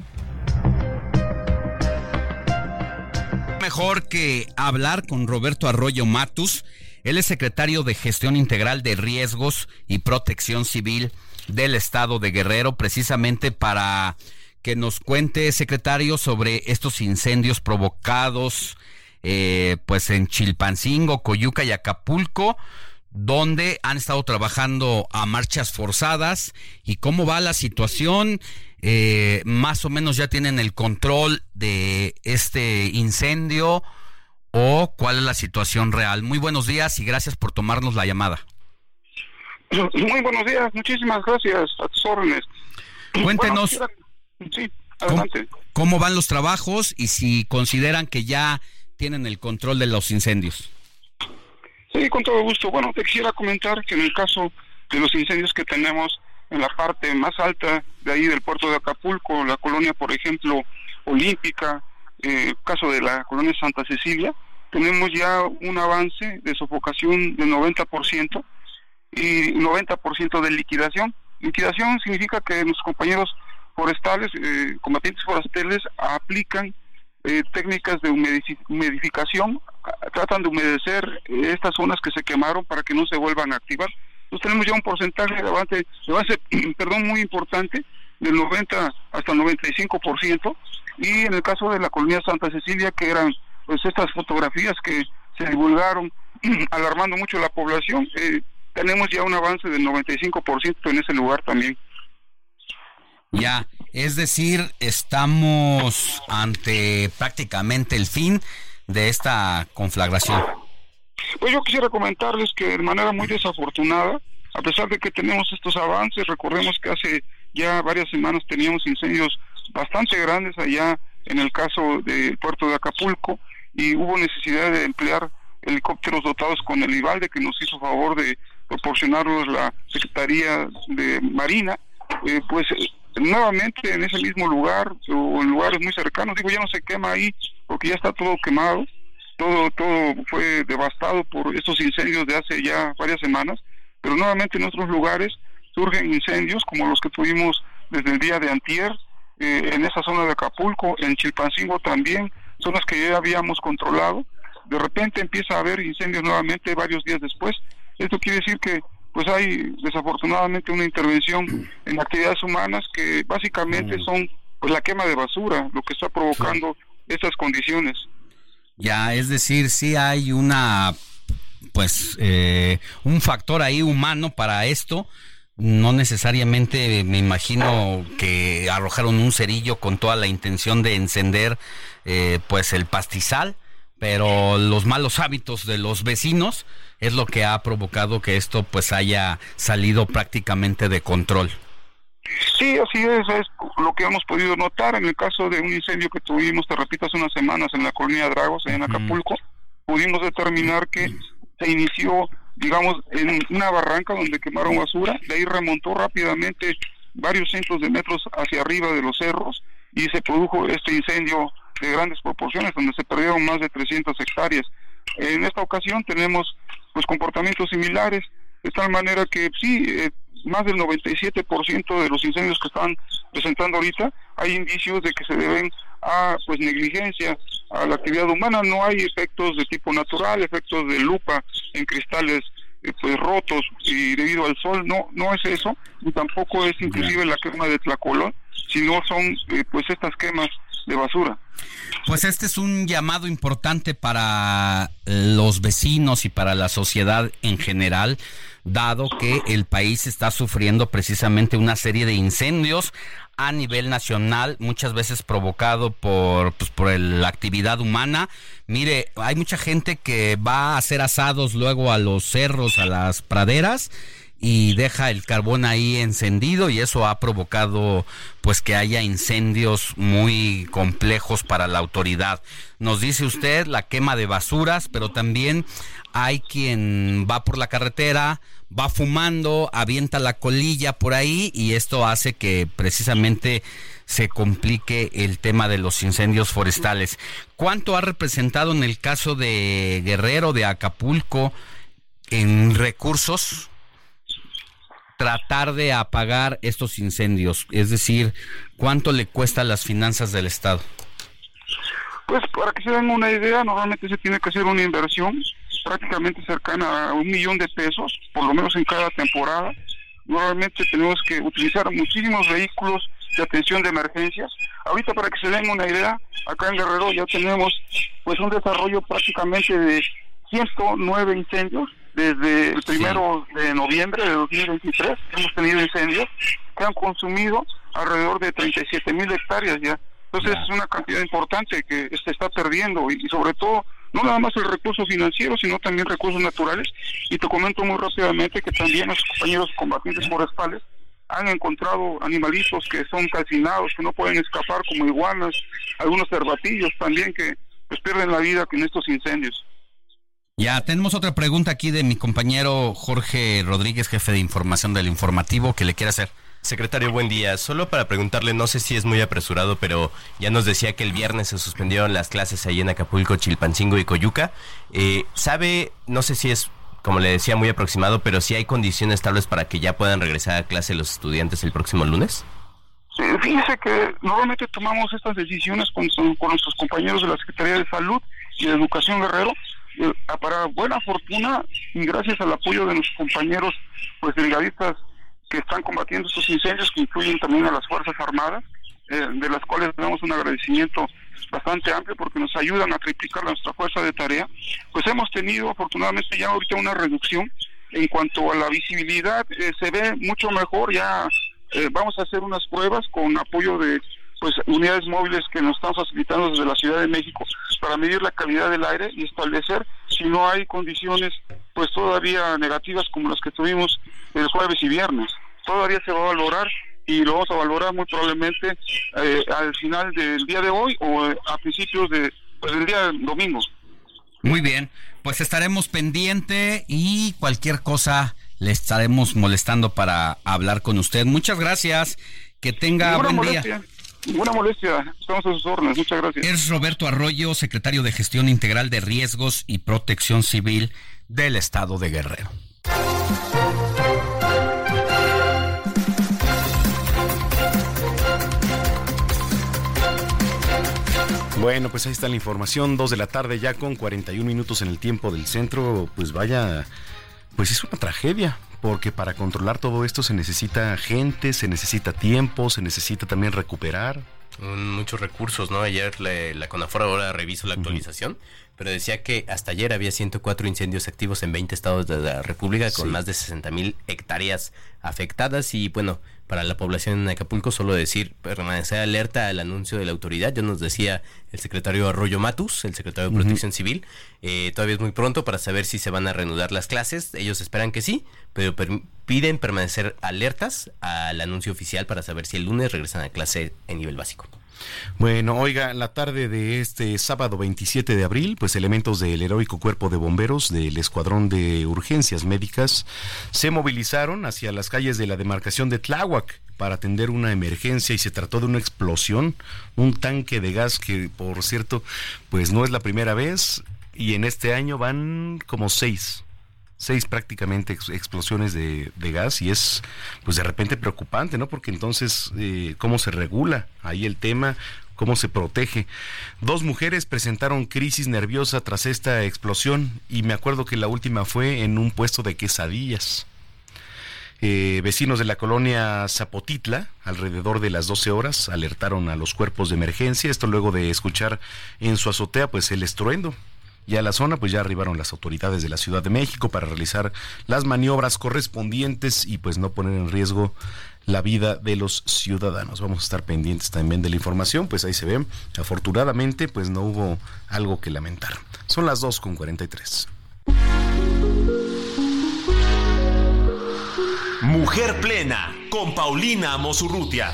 Mejor que hablar con Roberto Arroyo Matus. Él es secretario de Gestión Integral de Riesgos y Protección Civil del Estado de Guerrero, precisamente para que nos cuente, secretario, sobre estos incendios provocados pues en Chilpancingo, Coyuca y Acapulco, donde han estado trabajando a marchas forzadas, y cómo va la situación. Más o menos ya tienen el control de este incendio, o cuál es la situación real. Muy buenos días y gracias por tomarnos la llamada. Muy buenos días, muchísimas gracias, a tus órdenes. Cuéntenos, sí, adelante. ¿Cómo van los trabajos y si consideran que ya tienen el control de los incendios? Sí, con todo gusto. Bueno, te quisiera comentar que en el caso de los incendios que tenemos en la parte más alta de ahí del puerto de Acapulco, la colonia, por ejemplo, Olímpica, caso de la colonia Santa Cecilia, tenemos ya un avance de sofocación del 90% y 90% de liquidación. Liquidación significa que nuestros compañeros forestales, combatientes forestales, aplican técnicas de humidificación, tratan de humedecer estas zonas que se quemaron para que no se vuelvan a activar. Entonces tenemos ya un porcentaje de avance muy importante, del 90 hasta el 95%, y en el caso de la colonia Santa Cecilia, que eran pues estas fotografías que se divulgaron alarmando mucho a la población, tenemos ya un avance del 95% en ese lugar también. Ya, es decir, estamos ante prácticamente el fin de esta conflagración. Pues yo quisiera comentarles que de manera muy desafortunada, a pesar de que tenemos estos avances, recordemos que hace ya varias semanas teníamos incendios bastante grandes allá en el caso del puerto de Acapulco, y hubo necesidad de emplear helicópteros dotados con el IVALDE, que nos hizo favor de proporcionarlos la Secretaría de Marina. Pues nuevamente en ese mismo lugar o en lugares muy cercanos, ya no se quema ahí porque ya está todo quemado, todo fue devastado por estos incendios de hace ya varias semanas, pero nuevamente en otros lugares surgen incendios como los que tuvimos desde el día de antier, en esa zona de Acapulco, en Chilpancingo también, zonas que ya habíamos controlado. De repente empieza a haber incendios nuevamente varios días después. Esto quiere decir que pues hay desafortunadamente una intervención en actividades humanas que básicamente son pues la quema de basura, lo que está provocando estas condiciones. Ya, es decir, sí hay una pues un factor ahí humano para esto. No necesariamente me imagino que arrojaron un cerillo con toda la intención de encender pues el pastizal, pero los malos hábitos de los vecinos es lo que ha provocado que esto pues haya salido prácticamente de control. Sí, así es lo que hemos podido notar en el caso de un incendio que tuvimos, te repito, hace unas semanas en la colonia Dragos, en Acapulco. Pudimos determinar que se inició, digamos, en una barranca donde quemaron basura, de ahí remontó rápidamente varios cientos de metros hacia arriba de los cerros y se produjo este incendio de grandes proporciones donde se perdieron más de 300 hectáreas. En esta ocasión tenemos pues comportamientos similares, de tal manera que sí, más del 97% de los incendios que están presentando ahorita hay indicios de que se deben a pues negligencia, a la actividad humana. No hay efectos de tipo natural, efectos de lupa en cristales pues rotos y debido al sol, no es eso, y tampoco es inclusive la quema de Tlacolón, sino son pues estas quemas de basura. Pues este es un llamado importante para los vecinos y para la sociedad en general, dado que el país está sufriendo precisamente una serie de incendios a nivel nacional, muchas veces provocado por la actividad humana. Mire, hay mucha gente que va a hacer asados luego a los cerros, a las praderas, y deja el carbón ahí encendido, y eso ha provocado pues que haya incendios muy complejos para la autoridad. Nos dice usted la quema de basuras, pero también hay quien va por la carretera, va fumando, avienta la colilla por ahí, y esto hace que precisamente se complique el tema de los incendios forestales. ¿Cuánto ha representado en el caso de Guerrero, de Acapulco, en recursos tratar de apagar estos incendios? Es decir, ¿cuánto le cuesta a las finanzas del Estado? Pues para que se den una idea, normalmente se tiene que hacer una inversión prácticamente cercana a $1 millón de pesos, por lo menos en cada temporada. Normalmente tenemos que utilizar muchísimos vehículos de atención de emergencias. Ahorita, para que se den una idea, acá en Guerrero ya tenemos pues un desarrollo prácticamente de 109 incendios. Desde el 1 de noviembre de 2023 hemos tenido incendios que han consumido alrededor de 37,000 hectáreas ya. Entonces es una cantidad importante que se está perdiendo, y sobre todo no nada más el recurso financiero, sino también recursos naturales. Y te comento muy rápidamente que también los compañeros combatientes forestales han encontrado animalitos que son calcinados, que no pueden escapar, como iguanas, algunos cervatillos también que pues pierden la vida en estos incendios. Ya, tenemos otra pregunta aquí de mi compañero Jorge Rodríguez, jefe de información del informativo, que le quiere hacer. Secretario, buen día. Solo para preguntarle, no sé si es muy apresurado, pero ya nos decía que el viernes se suspendieron las clases ahí en Acapulco, Chilpancingo y Coyuca. ¿Sabe, no sé si es, como le decía, muy aproximado, pero si hay condiciones estables para que ya puedan regresar a clase los estudiantes el próximo lunes? Sí, fíjese que normalmente tomamos estas decisiones con nuestros compañeros de la Secretaría de Salud y de Educación Guerrero. Para buena fortuna y gracias al apoyo de nuestros compañeros pues brigadistas que están combatiendo estos incendios, que incluyen también a las Fuerzas Armadas, de las cuales tenemos un agradecimiento bastante amplio porque nos ayudan a triplicar nuestra fuerza de tarea, pues hemos tenido afortunadamente ya ahorita una reducción en cuanto a la visibilidad, se ve mucho mejor, ya vamos a hacer unas pruebas con apoyo de pues unidades móviles que nos están facilitando desde la Ciudad de México para medir la calidad del aire y establecer si no hay condiciones pues todavía negativas como las que tuvimos el jueves y viernes. Todavía se va a valorar y lo vamos a valorar muy probablemente al final del día de hoy o a principios del día domingo. Muy bien, pues estaremos pendiente y cualquier cosa le estaremos molestando para hablar con usted. Muchas gracias, que tenga buen día. Ninguna molestia, estamos a sus órdenes, muchas gracias. Es Roberto Arroyo, secretario de Gestión Integral de Riesgos y Protección Civil del Estado de Guerrero. Bueno, pues ahí está la información, 2 de la tarde ya con 41 minutos en el tiempo del centro, pues vaya, pues es una tragedia. Porque para controlar todo esto se necesita gente, se necesita tiempo, se necesita también recuperar. Muchos recursos, ¿no? Ayer la CONAFOR ahora revisó la actualización, pero decía que hasta ayer había 104 incendios activos en 20 estados de la República, con más de 60,000 hectáreas afectadas. Y bueno, para la población en Acapulco, solo decir, permanecer alerta al anuncio de la autoridad. Ya nos decía el secretario Arroyo Matus, el secretario de Protección Civil, todavía es muy pronto para saber si se van a reanudar las clases. Ellos esperan que sí, pero piden permanecer alertas al anuncio oficial para saber si el lunes regresan a clase en nivel básico. Bueno, oiga, la tarde de este sábado 27 de abril, pues elementos del heroico Cuerpo de Bomberos del Escuadrón de Urgencias Médicas se movilizaron hacia las calles de la demarcación de Tláhuac para atender una emergencia y se trató de una explosión, un tanque de gas que, por cierto, pues no es la primera vez y en este año van como 6 prácticamente explosiones de gas y es pues de repente preocupante, ¿no? Porque entonces ¿cómo se regula ahí el tema? ¿Cómo se protege? 2 mujeres presentaron crisis nerviosa tras esta explosión y me acuerdo que la última fue en un puesto de quesadillas. Vecinos de la colonia Zapotitla, alrededor de las 12 horas, alertaron a los cuerpos de emergencia, esto luego de escuchar en su azotea pues el estruendo. Y a la zona pues ya arribaron las autoridades de la Ciudad de México para realizar las maniobras correspondientes y pues no poner en riesgo la vida de los ciudadanos. Vamos a estar pendientes también de la información, pues ahí se ve. Afortunadamente pues no hubo algo que lamentar. Son las 2:43. Mujer Plena con Paulina Amosurrutia.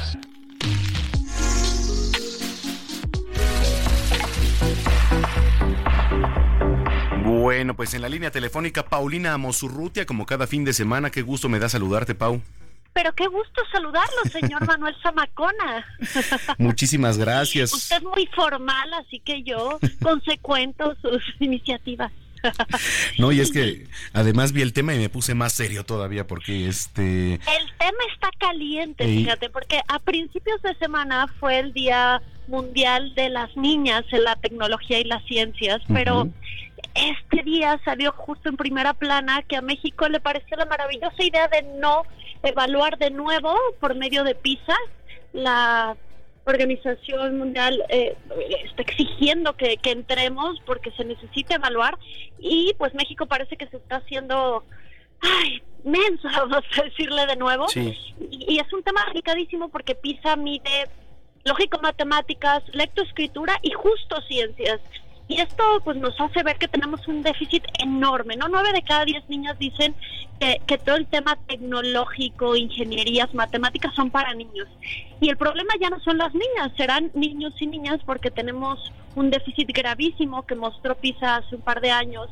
Bueno, pues en la línea telefónica Paulina Amosurrutia, como cada fin de semana. Qué gusto me da saludarte, Pau. Pero qué gusto saludarlo, señor Manuel Zamacona. Muchísimas gracias. Usted es muy formal, así que yo consecuento sus iniciativas. No, y es que además vi el tema y me puse más serio todavía porque El tema está caliente, fíjate, porque a principios de semana fue el Día Mundial de las Niñas en la Tecnología y las Ciencias, pero este día salió justo en primera plana que a México le pareció la maravillosa idea de no evaluar de nuevo por medio de PISA. La Organización Mundial está exigiendo que entremos porque se necesita evaluar y pues México parece que se está haciendo menso, vamos a decirle de nuevo. Sí. Y es un tema delicadísimo porque PISA mide lógico-matemáticas, lectoescritura y justo ciencias. Y esto pues nos hace ver que tenemos un déficit enorme, ¿no? 9 de cada 10 niñas dicen que todo el tema tecnológico, ingenierías, matemáticas son para niños. Y el problema ya no son las niñas, serán niños y niñas, porque tenemos un déficit gravísimo que mostró PISA hace un año,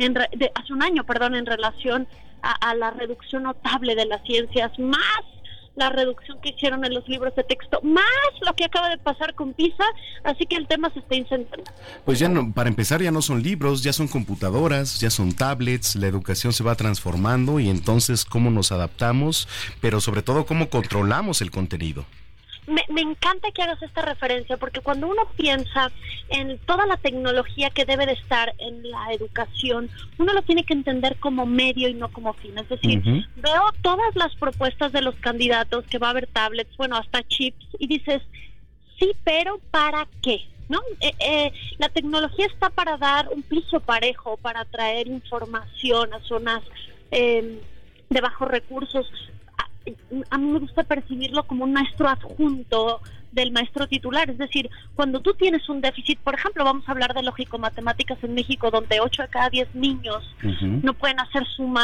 en relación a la reducción notable de las ciencias, más la reducción que hicieron en los libros de texto, más lo que acaba de pasar con PISA, así que el tema se está incendiando. Pues ya no, para empezar ya no son libros, ya son computadoras, ya son tablets, la educación se va transformando y entonces cómo nos adaptamos, pero sobre todo cómo controlamos el contenido. Me encanta que hagas esta referencia, porque cuando uno piensa en toda la tecnología que debe de estar en la educación, uno lo tiene que entender como medio y no como fin. Es decir, veo todas las propuestas de los candidatos, que va a haber tablets, bueno, hasta chips, y dices, sí, pero ¿para qué? ¿No? La tecnología está para dar un piso parejo, para traer información a zonas de bajos recursos. A mí me gusta percibirlo como un maestro adjunto del maestro titular, es decir, cuando tú tienes un déficit, por ejemplo, vamos a hablar de lógico-matemáticas en México, donde 8 de cada 10 niños no pueden hacer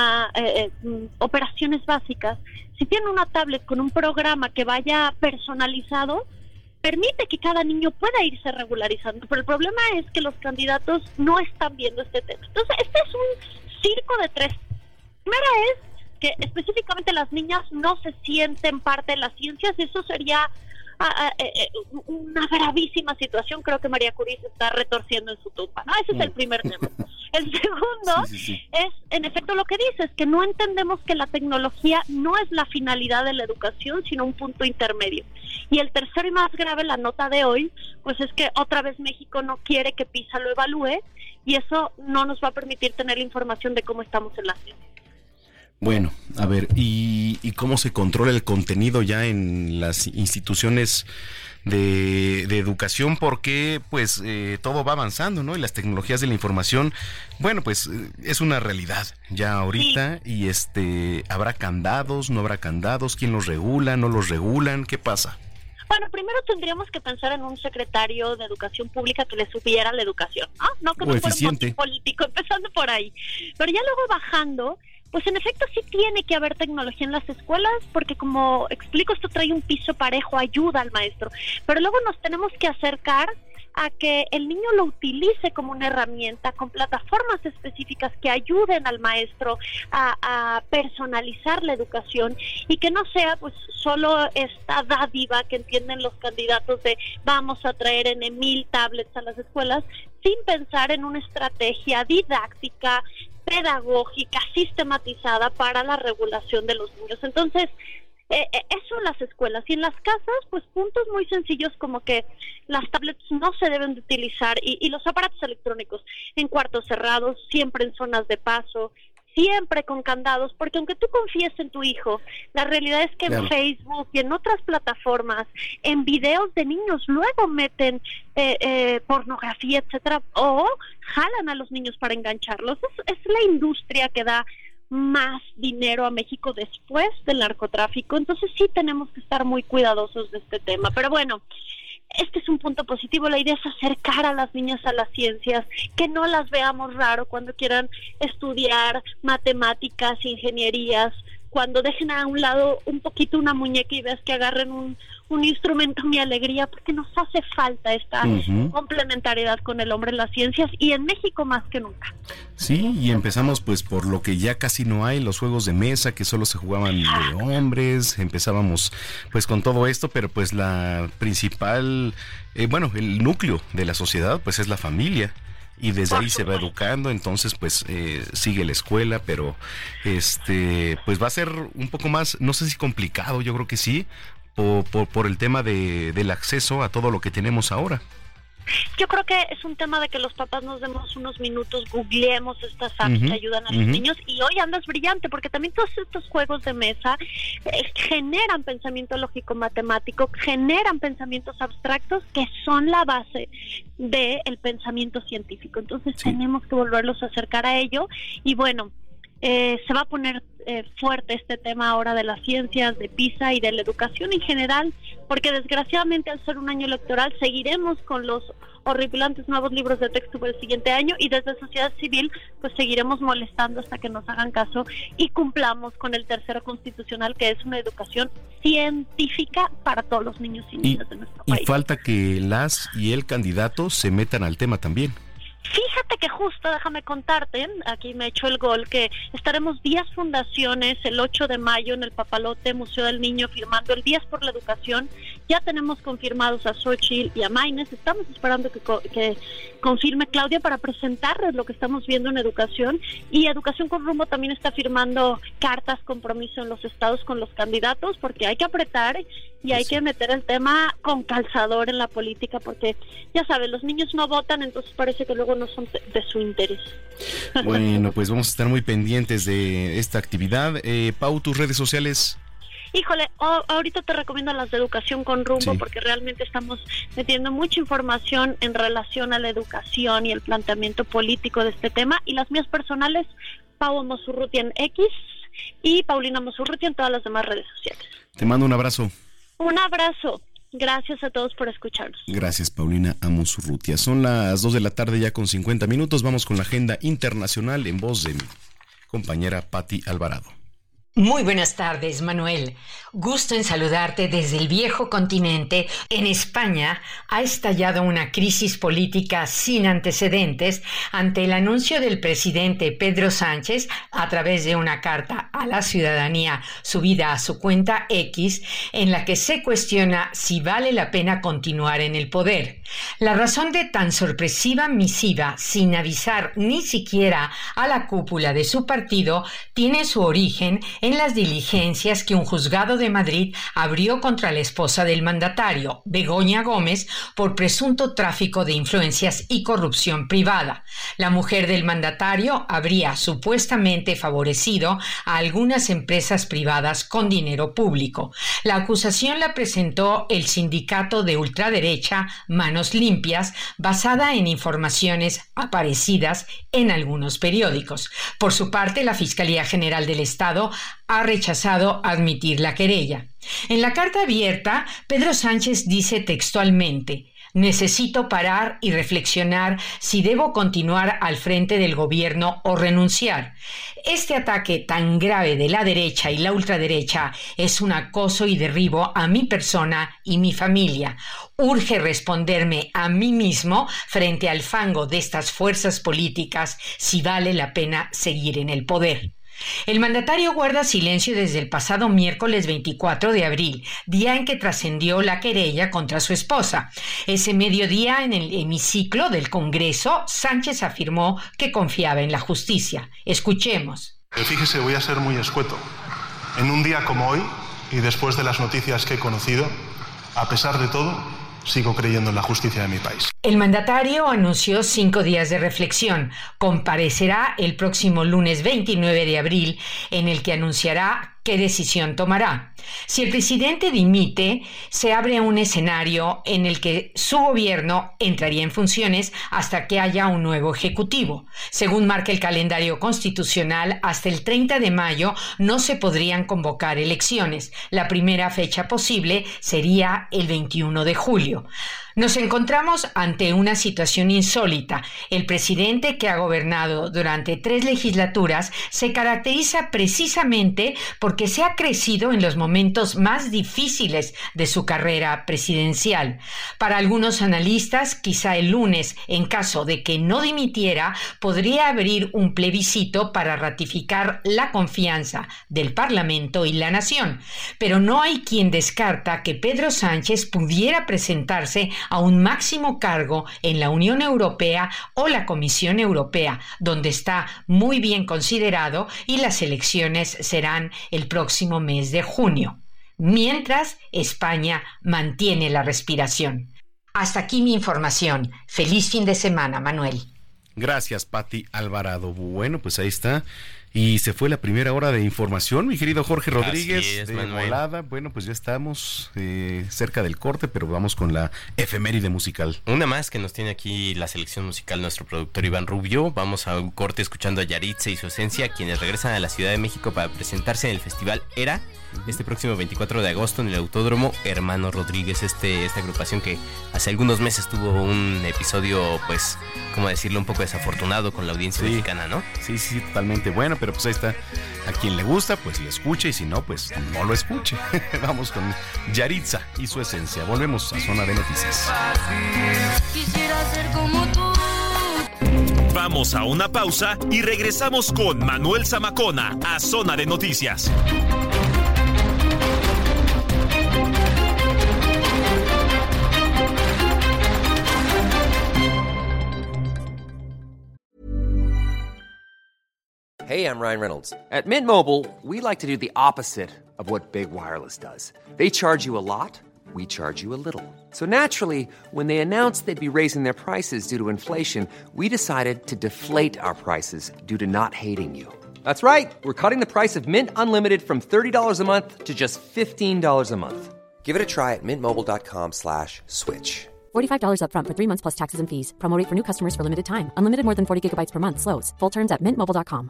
operaciones básicas. Si tienen una tablet con un programa que vaya personalizado, permite que cada niño pueda irse regularizando, pero el problema es que los candidatos no están viendo este tema. Entonces, este es un circo de tres. Primera es que específicamente las niñas no se sienten parte de las ciencias, eso sería una gravísima situación. Creo que María Curie se está retorciendo en su tumba, ¿no? Ese es el primer tema. El segundo es, en efecto, lo que dices, que no entendemos que la tecnología no es la finalidad de la educación, sino un punto intermedio. Y el tercero y más grave, la nota de hoy, pues es que otra vez México no quiere que PISA lo evalúe, y eso no nos va a permitir tener la información de cómo estamos en la ciencia. Bueno, a ver, ¿y cómo se controla el contenido ya en las instituciones de educación? Porque pues todo va avanzando, ¿no? Y las tecnologías de la información, bueno, pues es una realidad ya ahorita. Sí. Y ¿habrá candados, no habrá candados? ¿Quién los regula, no los regulan? ¿Qué pasa? Bueno, primero tendríamos que pensar en un secretario de Educación Pública que le supiera la educación, ¿no? No que no fuera un motín político, empezando por ahí. Pero ya luego bajando, pues en efecto sí tiene que haber tecnología en las escuelas, porque como explico, esto trae un piso parejo, ayuda al maestro. Pero luego nos tenemos que acercar a que el niño lo utilice como una herramienta con plataformas específicas que ayuden al maestro a personalizar la educación, y que no sea pues solo esta dádiva que entienden los candidatos de vamos a traer en 1000 tablets a las escuelas, sin pensar en una estrategia didáctica, pedagógica, sistematizada para la regulación de los niños. Entonces, eso en las escuelas. Y en las casas, pues puntos muy sencillos como que las tablets no se deben de utilizar, y los aparatos electrónicos en cuartos cerrados, siempre en zonas de paso, siempre con candados, porque aunque tú confíes en tu hijo, la realidad es que en Facebook y en otras plataformas, en videos de niños, luego meten pornografía, etcétera, o jalan a los niños para engancharlos. Es la industria que da más dinero a México después del narcotráfico. Entonces sí tenemos que estar muy cuidadosos de este tema. Pero bueno, este es un punto positivo. La idea es acercar a las niñas a las ciencias, que no las veamos raro cuando quieran estudiar matemáticas, ingenierías, cuando dejen a un lado un poquito una muñeca y veas que agarren un instrumento, mi alegría, porque nos hace falta esta complementariedad con el hombre en las ciencias, y en México más que nunca. Sí, y empezamos pues por lo que ya casi no hay, los juegos de mesa que solo se jugaban de hombres. Empezábamos pues con todo esto, pero pues la principal, el núcleo de la sociedad pues es la familia. Y desde ahí se va educando, entonces pues sigue la escuela, pero pues va a ser un poco más, no sé si complicado, yo creo que sí, por el tema del acceso a todo lo que tenemos ahora. Yo creo que es un tema de que los papás nos demos unos minutos, googleemos estas apps que ayudan a los niños, y hoy andas brillante, porque también todos estos juegos de mesa generan pensamiento lógico-matemático, generan pensamientos abstractos que son la base del pensamiento científico. Entonces tenemos que volverlos a acercar a ello, y bueno, se va a poner fuerte este tema ahora de las ciencias, de PISA y de la educación en general, porque desgraciadamente al ser un año electoral seguiremos con los horripilantes nuevos libros de texto para el siguiente año, y desde sociedad civil pues seguiremos molestando hasta que nos hagan caso y cumplamos con el tercero constitucional, que es una educación científica para todos los niños y niñas de nuestro país. Y falta que las y el candidato se metan al tema también. Fíjate que justo, déjame contarte, aquí me echo el gol, que estaremos 10 fundaciones el 8 de mayo en el Papalote, Museo del Niño, firmando el 10 por la educación. Ya tenemos confirmados a Xochitl y a Maynes. Estamos esperando que confirme Claudia para presentarles lo que estamos viendo en educación. Y Educación con Rumbo también está firmando cartas compromiso en los estados con los candidatos, porque hay que apretar y hay que meter el tema con calzador en la política, porque ya sabes, los niños no votan, entonces parece que luego no son de su interés. Bueno, pues vamos a estar muy pendientes de esta actividad. Pau, tus redes sociales. Híjole, ahorita te recomiendo las de Educación con Rumbo, Sí. porque realmente estamos metiendo mucha información en relación a la educación y el planteamiento político de este tema, y las mías personales, Pau Mosurrutia en X y Paulina Mosurrutia en todas las demás redes sociales. Te mando un abrazo. Un abrazo. Gracias a todos por escucharnos. Gracias, Paulina Amosurrutia. Son las 2 de la tarde ya con 50 minutos. Vamos con la agenda internacional en voz de mi compañera Patti Alvarado. Muy buenas tardes, Manuel. Gusto en saludarte desde el viejo continente. En España ha estallado una crisis política sin antecedentes ante el anuncio del presidente Pedro Sánchez, a través de una carta a la ciudadanía subida a su cuenta X, en la que se cuestiona si vale la pena continuar en el poder. La razón de tan sorpresiva misiva, sin avisar ni siquiera a la cúpula de su partido, tiene su origen en las diligencias que un juzgado de Madrid abrió contra la esposa del mandatario, Begoña Gómez, por presunto tráfico de influencias y corrupción privada. La mujer del mandatario habría supuestamente favorecido a algunas empresas privadas con dinero público. La acusación la presentó el sindicato de ultraderecha Manos Limpias, basada en informaciones aparecidas en algunos periódicos. Por su parte, la Fiscalía General del Estado ha rechazado admitir la querella. En la carta abierta, Pedro Sánchez dice textualmente: necesito parar y reflexionar si debo continuar al frente del gobierno o renunciar. Este ataque tan grave de la derecha y la ultraderecha es un acoso y derribo a mi persona y mi familia. Urge responderme a mí mismo frente al fango de estas fuerzas políticas si vale la pena seguir en el poder. El mandatario guarda silencio desde el pasado miércoles 24 de abril, día en que trascendió la querella contra su esposa. Ese mediodía, en el hemiciclo del Congreso, Sánchez afirmó que confiaba en la justicia. Escuchemos. Fíjese, voy a ser muy escueto. En un día como hoy, y después de las noticias que he conocido, a pesar de todo, sigo creyendo en la justicia de mi país. El mandatario anunció 5 días de reflexión. Comparecerá el próximo lunes 29 de abril, en el que anunciará qué decisión tomará. Si el presidente dimite, se abre un escenario en el que su gobierno entraría en funciones hasta que haya un nuevo ejecutivo. Según marca el calendario constitucional, hasta el 30 de mayo no se podrían convocar elecciones. La primera fecha posible sería el 21 de julio. Nos encontramos ante una situación insólita. El presidente, que ha gobernado durante 3 legislaturas, se caracteriza precisamente porque se ha crecido en los momentos más difíciles de su carrera presidencial. Para algunos analistas, quizá el lunes, en caso de que no dimitiera, podría abrir un plebiscito para ratificar la confianza del Parlamento y la nación. Pero no hay quien descarta que Pedro Sánchez pudiera presentarse a un máximo cargo en la Unión Europea o la Comisión Europea, donde está muy bien considerado, y las elecciones serán el próximo mes de junio. Mientras, España mantiene la respiración. Hasta aquí mi información. Feliz fin de semana, Manuel. Gracias, Pati Alvarado. Bueno, pues ahí está. Y se fue la primera hora de información, mi querido Jorge Rodríguez. Así es, de Manuel. volada. Bueno, pues ya estamos cerca del corte, pero vamos con la efeméride musical. Una más que nos tiene aquí la selección musical nuestro productor Iván Rubio. Vamos a un corte escuchando a Yaritza y su esencia, quienes regresan a la Ciudad de México para presentarse en el Festival Era este próximo 24 de agosto en el Autódromo Hermano Rodríguez. Esta agrupación que hace algunos meses tuvo un episodio, pues, ¿cómo decirlo?, un poco desafortunado con la audiencia mexicana, ¿no? Sí, totalmente. Bueno, pero pues ahí está. A quien le gusta, pues le escuche, y si no, pues no lo escuche. Vamos con Yaritza y su esencia. Volvemos a Zona de Noticias. Quisiera ser como tú. Vamos a una pausa y regresamos con Manuel Zamacona a Zona de Noticias. Hey, I'm Ryan Reynolds. At Mint Mobile, we like to do the opposite of what Big Wireless does. They charge you a lot, we charge you a little. So naturally, when they announced they'd be raising their prices due to inflation, we decided to deflate our prices due to not hating you. That's right. We're cutting the price of Mint Unlimited from $30 a month to just $15 a month. Give it a try at mintmobile.com/switch. $45 up front for 3 months plus taxes and fees. Promo rate for new customers for limited time. Unlimited more than 40 gigabytes per month. Slows full terms at mintmobile.com.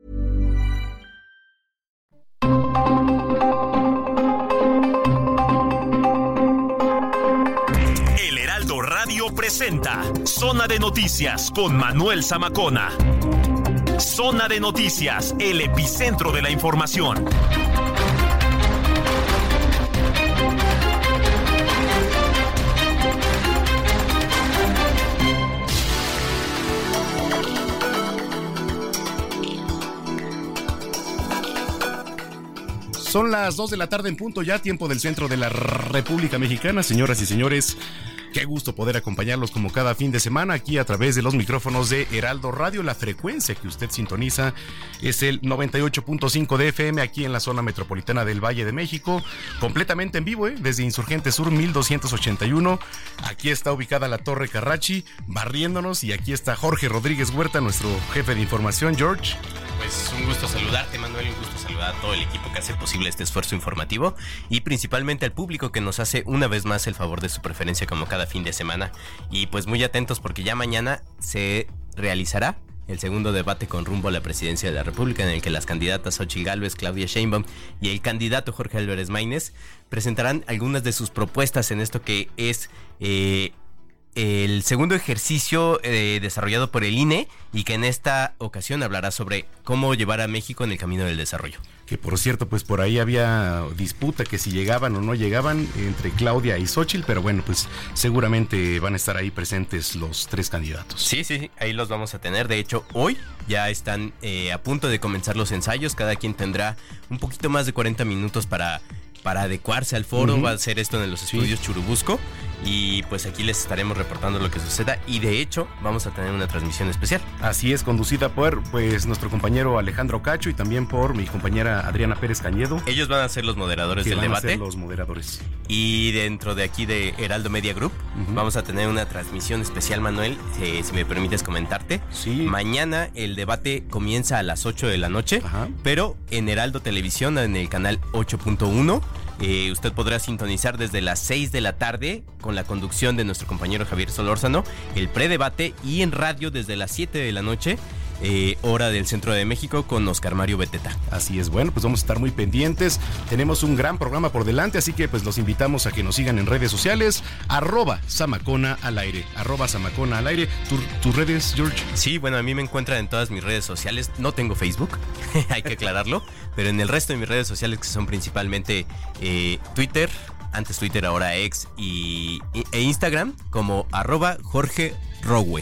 El Heraldo Radio presenta Zona de Noticias con Manuel Zamacona. Zona de Noticias, el epicentro de la información. Son las 2 de la tarde en punto ya, tiempo del centro de la República Mexicana. Señoras y señores, qué gusto poder acompañarlos como cada fin de semana aquí a través de los micrófonos de Heraldo Radio. La frecuencia que usted sintoniza es el 98.5 de FM aquí en la zona metropolitana del Valle de México, completamente en vivo, desde Insurgente Sur 1281. Aquí está ubicada la Torre Carrachi, barriéndonos, y aquí está Jorge Rodríguez Huerta, nuestro jefe de información. George. Pues un gusto saludarte, Manuel, un gusto saludar a todo el equipo que hace posible este esfuerzo informativo y principalmente al público que nos hace una vez más el favor de su preferencia como cada fin de semana. Y pues muy atentos porque ya mañana se realizará el segundo debate con rumbo a la presidencia de la República, en el que las candidatas Xochitl Gálvez, Claudia Sheinbaum y el candidato Jorge Álvarez Maínez presentarán algunas de sus propuestas en esto que es el segundo ejercicio desarrollado por el INE, y que en esta ocasión hablará sobre cómo llevar a México en el camino del desarrollo. Que por cierto, pues por ahí había disputa que si llegaban o no llegaban entre Claudia y Xochitl, pero bueno, pues seguramente van a estar ahí presentes los tres candidatos. Sí, ahí los vamos a tener. De hecho, hoy ya están a punto de comenzar los ensayos. Cada quien tendrá un poquito más de 40 minutos para adecuarse al foro. Va a ser esto en los estudios Churubusco, y pues aquí les estaremos reportando lo que suceda, y de hecho vamos a tener una transmisión especial. Así es, conducida por pues nuestro compañero Alejandro Cacho y también por mi compañera Adriana Pérez Cañedo. Ellos van a ser los moderadores del debate. Los moderadores. Y dentro de aquí de Heraldo Media Group vamos a tener una transmisión especial, Manuel, si me permites comentarte. Sí. Mañana el debate comienza a las 8 de la noche, pero en Heraldo Televisión, en el canal 8.1, usted podrá sintonizar desde las 6 de la tarde con la conducción de nuestro compañero Javier Solórzano, el predebate, y en radio desde las 7 de la noche, hora del centro de México, con Oscar Mario Beteta. Así es, bueno, pues vamos a estar muy pendientes. Tenemos un gran programa por delante, así que pues los invitamos a que nos sigan en redes sociales, @Zamacona al aire, @Zamacona al aire. ¿Tus redes, George? Sí, bueno, a mí me encuentran en todas mis redes sociales. No tengo Facebook, hay que aclararlo, pero en el resto de mis redes sociales, que son principalmente Twitter, antes Twitter, ahora X, e Instagram, como @Jorge Rohue,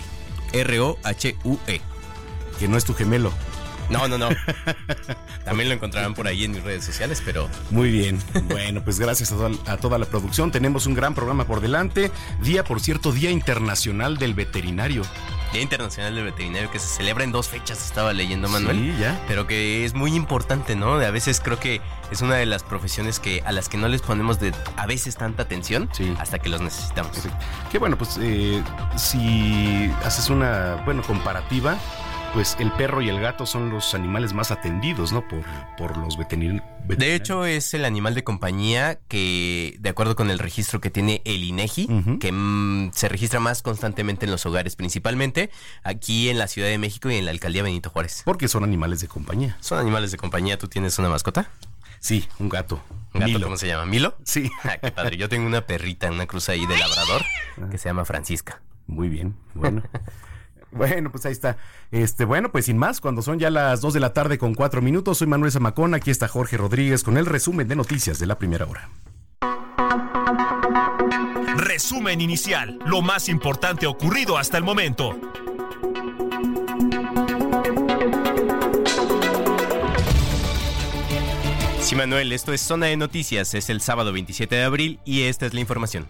ROHUE. Que no es tu gemelo. No. También lo encontrarán por ahí en mis redes sociales, pero... Muy bien. Bueno, pues gracias a toda la producción. Tenemos un gran programa por delante. Día, por cierto, Día Internacional del Veterinario. Día Internacional del Veterinario, que se celebra en 2 fechas, estaba leyendo, Manuel. Sí, ya. Pero que es muy importante, ¿no? A veces creo que es una de las profesiones a las que no les ponemos a veces tanta atención hasta que los necesitamos. Sí. Que bueno, pues si haces una comparativa, pues el perro y el gato son los animales más atendidos, ¿no? Por los veterinarios. De hecho, es el animal de compañía que, de acuerdo con el registro que tiene el INEGI, que se registra más constantemente en los hogares, principalmente aquí en la Ciudad de México y en la Alcaldía Benito Juárez. Porque son animales de compañía. Son animales de compañía. ¿Tú tienes una mascota? Sí, un gato. ¿Un gato? ¿Cómo se llama? ¿Milo? Sí. Qué padre. Yo tengo una perrita, una cruza ahí de labrador, que se llama Francisca. Muy bien, bueno. Bueno, pues ahí está. Bueno, pues sin más, cuando son ya las 2 de la tarde con 4 minutos, soy Manuel Zamacona, aquí está Jorge Rodríguez con el resumen de noticias de la primera hora. Resumen inicial, lo más importante ocurrido hasta el momento. Sí, Manuel, esto es Zona de Noticias, es el sábado 27 de abril y esta es la información.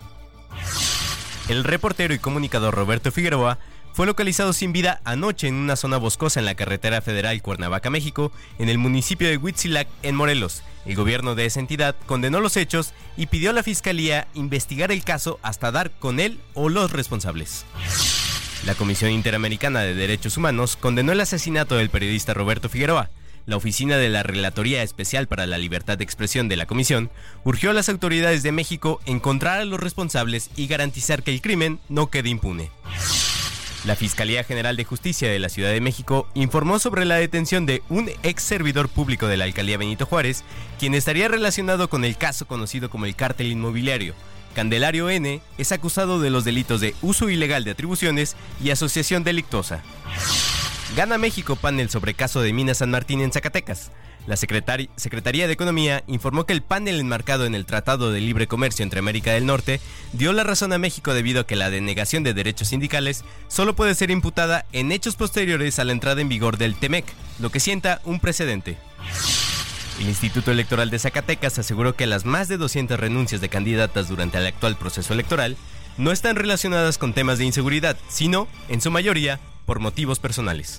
El reportero y comunicador Roberto Figueroa fue localizado sin vida anoche en una zona boscosa en la carretera federal Cuernavaca, México, en el municipio de Huitzilac, en Morelos. El gobierno de esa entidad condenó los hechos y pidió a la fiscalía investigar el caso hasta dar con él o los responsables. La Comisión Interamericana de Derechos Humanos condenó el asesinato del periodista Roberto Figueroa. La oficina de la Relatoría Especial para la Libertad de Expresión de la Comisión urgió a las autoridades de México encontrar a los responsables y garantizar que el crimen no quede impune. La Fiscalía General de Justicia de la Ciudad de México informó sobre la detención de un ex servidor público de la Alcaldía Benito Juárez, quien estaría relacionado con el caso conocido como el cártel inmobiliario. Candelario N. es acusado de los delitos de uso ilegal de atribuciones y asociación delictuosa. Gana México panel sobre caso de Mina San Martín en Zacatecas. La Secretaría de Economía informó que el panel enmarcado en el Tratado de Libre Comercio entre América del Norte dio la razón a México debido a que la denegación de derechos sindicales solo puede ser imputada en hechos posteriores a la entrada en vigor del TEMEC, lo que sienta un precedente. El Instituto Electoral de Zacatecas aseguró que las más de 200 renuncias de candidatas durante el actual proceso electoral no están relacionadas con temas de inseguridad, sino, en su mayoría, por motivos personales.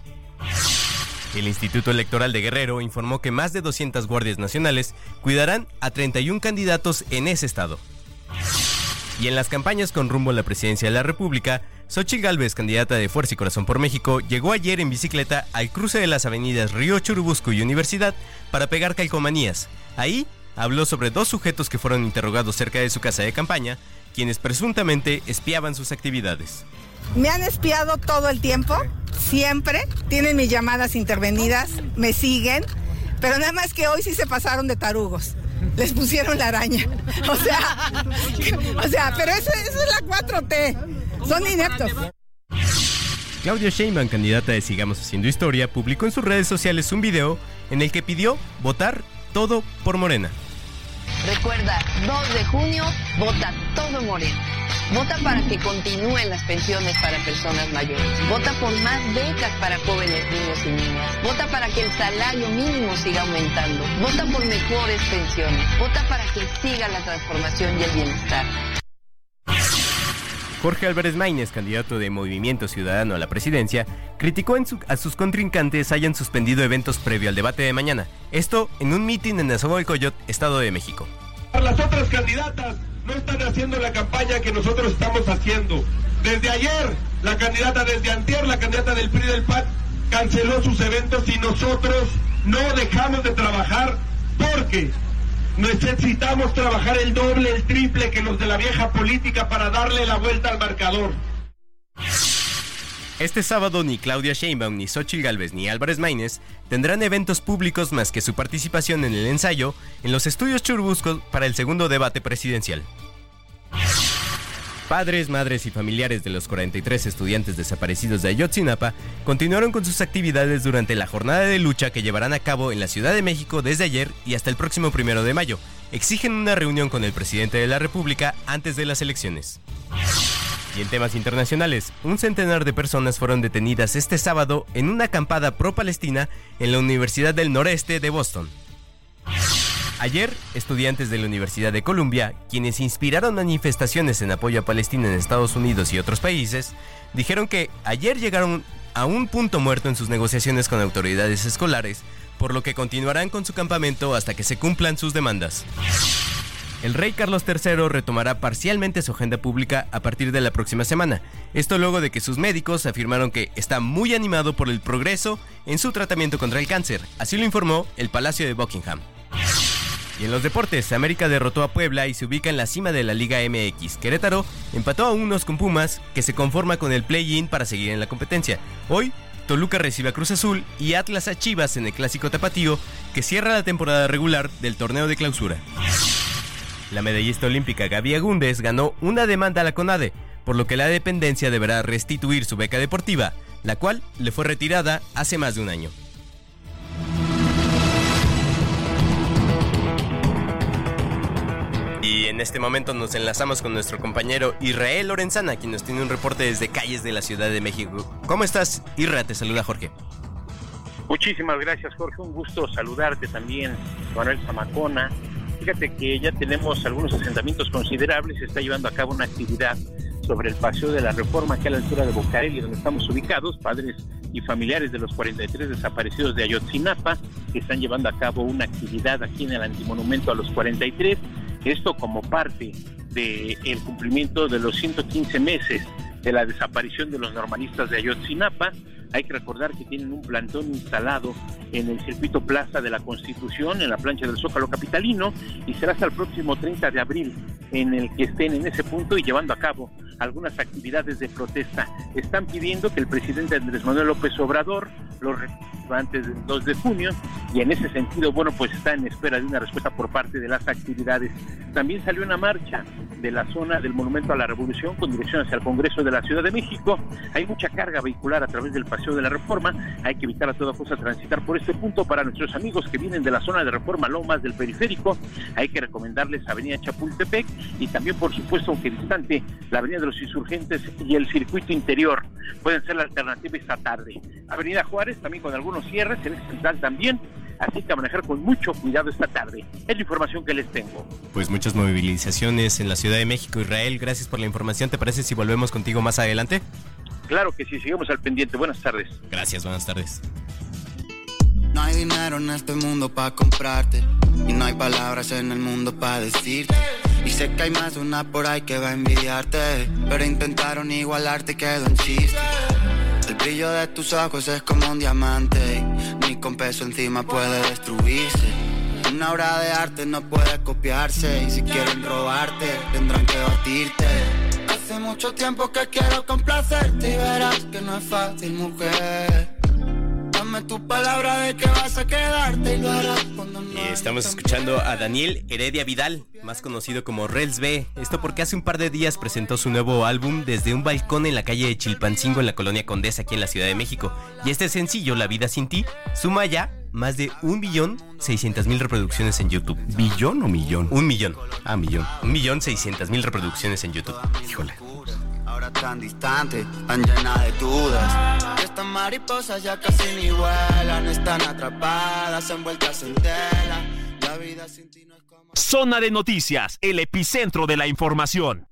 El Instituto Electoral de Guerrero informó que más de 200 guardias nacionales cuidarán a 31 candidatos en ese estado. Y en las campañas con rumbo a la presidencia de la República, Xóchitl Gálvez, candidata de Fuerza y Corazón por México, llegó ayer en bicicleta al cruce de las avenidas Río Churubusco y Universidad para pegar calcomanías. Ahí habló sobre 2 sujetos que fueron interrogados cerca de su casa de campaña, quienes presuntamente espiaban sus actividades. Me han espiado todo el tiempo, siempre, tienen mis llamadas intervenidas, me siguen, pero nada más que hoy sí se pasaron de tarugos, les pusieron la araña, o sea, pero eso es la 4T, son ineptos. Claudia Sheinbaum, candidata de Sigamos Haciendo Historia, publicó en sus redes sociales un video en el que pidió votar todo por Morena. Recuerda, 2 de junio, vota todo Morena. Vota para que continúen las pensiones para personas mayores. Vota por más becas para jóvenes, niños y niñas. Vota para que el salario mínimo siga aumentando. Vota por mejores pensiones. Vota para que siga la transformación y el bienestar. Jorge Álvarez Maínez, candidato de Movimiento Ciudadano a la presidencia, criticó a sus contrincantes hayan suspendido eventos previo al debate de mañana. Esto en un mitin en Nezahualcóyotl, Estado de México. Las otras candidatas no están haciendo la campaña que nosotros estamos haciendo. Desde ayer, la candidata, desde antier, la candidata del PRI y del PAN canceló sus eventos y nosotros no dejamos de trabajar porque necesitamos trabajar el doble, el triple que los de la vieja política para darle la vuelta al marcador. Este sábado ni Claudia Sheinbaum, ni Xóchitl Gálvez, ni Álvarez Maínez tendrán eventos públicos más que su participación en el ensayo en los estudios Churubusco para el segundo debate presidencial. Padres, madres y familiares de los 43 estudiantes desaparecidos de Ayotzinapa continuaron con sus actividades durante la jornada de lucha que llevarán a cabo en la Ciudad de México desde ayer y hasta el próximo 1 de mayo. Exigen una reunión con el presidente de la República antes de las elecciones. Y en temas internacionales, un centenar de personas fueron detenidas este sábado en una acampada pro-palestina en la Universidad del Noreste de Boston. Ayer, estudiantes de la Universidad de Columbia, quienes inspiraron manifestaciones en apoyo a Palestina en Estados Unidos y otros países, dijeron que ayer llegaron a un punto muerto en sus negociaciones con autoridades escolares, por lo que continuarán con su campamento hasta que se cumplan sus demandas. El rey Carlos III retomará parcialmente su agenda pública a partir de la próxima semana. Esto luego de que sus médicos afirmaron que está muy animado por el progreso en su tratamiento contra el cáncer. Así lo informó el Palacio de Buckingham. Y en los deportes, América derrotó a Puebla y se ubica en la cima de la Liga MX. Querétaro empató a 1 con Pumas, que se conforma con el play-in para seguir en la competencia. Hoy, Toluca recibe a Cruz Azul y Atlas a Chivas en el Clásico Tapatío, que cierra la temporada regular del torneo de clausura. La medallista olímpica Gaby Agúndez ganó una demanda a la CONADE, por lo que la dependencia deberá restituir su beca deportiva, la cual le fue retirada hace más de un año. Y en este momento nos enlazamos con nuestro compañero Israel Lorenzana, quien nos tiene un reporte desde calles de la Ciudad de México. ¿Cómo estás, Isra? Te saluda Jorge. Muchísimas gracias, Jorge. Un gusto saludarte también, Manuel Zamacona. Fíjate que ya tenemos algunos asentamientos considerables. Se está llevando a cabo una actividad sobre el Paseo de la Reforma, aquí a la altura de Bucareli, donde estamos ubicados, padres y familiares de los 43 desaparecidos de Ayotzinapa, que están llevando a cabo una actividad aquí en el Antimonumento a los 43. Esto como parte del cumplimiento de los 115 meses de la desaparición de los normalistas de Ayotzinapa. Hay que recordar que tienen un plantón instalado en el circuito Plaza de la Constitución, en la plancha del Zócalo capitalino, y será hasta el próximo 30 de abril en el que estén en ese punto y llevando a cabo algunas actividades de protesta. Están pidiendo que el presidente Andrés Manuel López Obrador los reciba antes del 2 de junio, y en ese sentido, bueno, pues está en espera de una respuesta por parte de las actividades. También salió una marcha de la zona del Monumento a la Revolución con dirección hacia el Congreso de la Ciudad de México. Hay mucha carga vehicular a través del Paseo de la Reforma. Hay que evitar a toda costa transitar por este punto. Para nuestros amigos que vienen de la zona de Reforma Lomas del Periférico, hay que recomendarles Avenida Chapultepec y también, por supuesto, aunque distante, la Avenida de los Insurgentes y el Circuito Interior pueden ser la alternativa esta tarde. Avenida Juárez también con algunos cierres, en el central también, así que a manejar con mucho cuidado esta tarde. Es la información que les tengo. Pues muchas movilizaciones en la Ciudad de México. Israel, gracias por la información. ¿Te parece si volvemos contigo más adelante? Claro que sí, seguimos al pendiente. Buenas tardes. Gracias, buenas tardes. No hay dinero en este mundo para comprarte, y no hay palabras en el mundo para decirte. Y sé que hay más de una por ahí que va a envidiarte, pero intentaron igualarte y quedó en chiste. El brillo de tus ojos es como un diamante, ni con peso encima puede destruirse. Una obra de arte no puede copiarse, y si quieren robarte tendrán que batirte. Hace mucho tiempo que quiero complacerte y verás que no es fácil, mujer. Dame tu palabra de que vas a quedarte y lo harás cuando no. Estamos escuchando a Daniel Heredia Vidal, más conocido como Rels B. Esto porque hace un par de días presentó su nuevo álbum desde un balcón en la calle de Chilpancingo, en la colonia Condesa, aquí en la Ciudad de México. Y este sencillo, La Vida Sin Ti, suma ya más de 1.600.000 reproducciones en YouTube. ¿Billón o millón? 1 millón. Ah, millón. 1.600.000 reproducciones en YouTube. Híjole. Ahora tan distante, tan llena de dudas. Estas mariposas ya casi ni vuelan, están atrapadas, envueltas en tela. La vida sin ti no es como... Zona de Noticias, el epicentro de la información.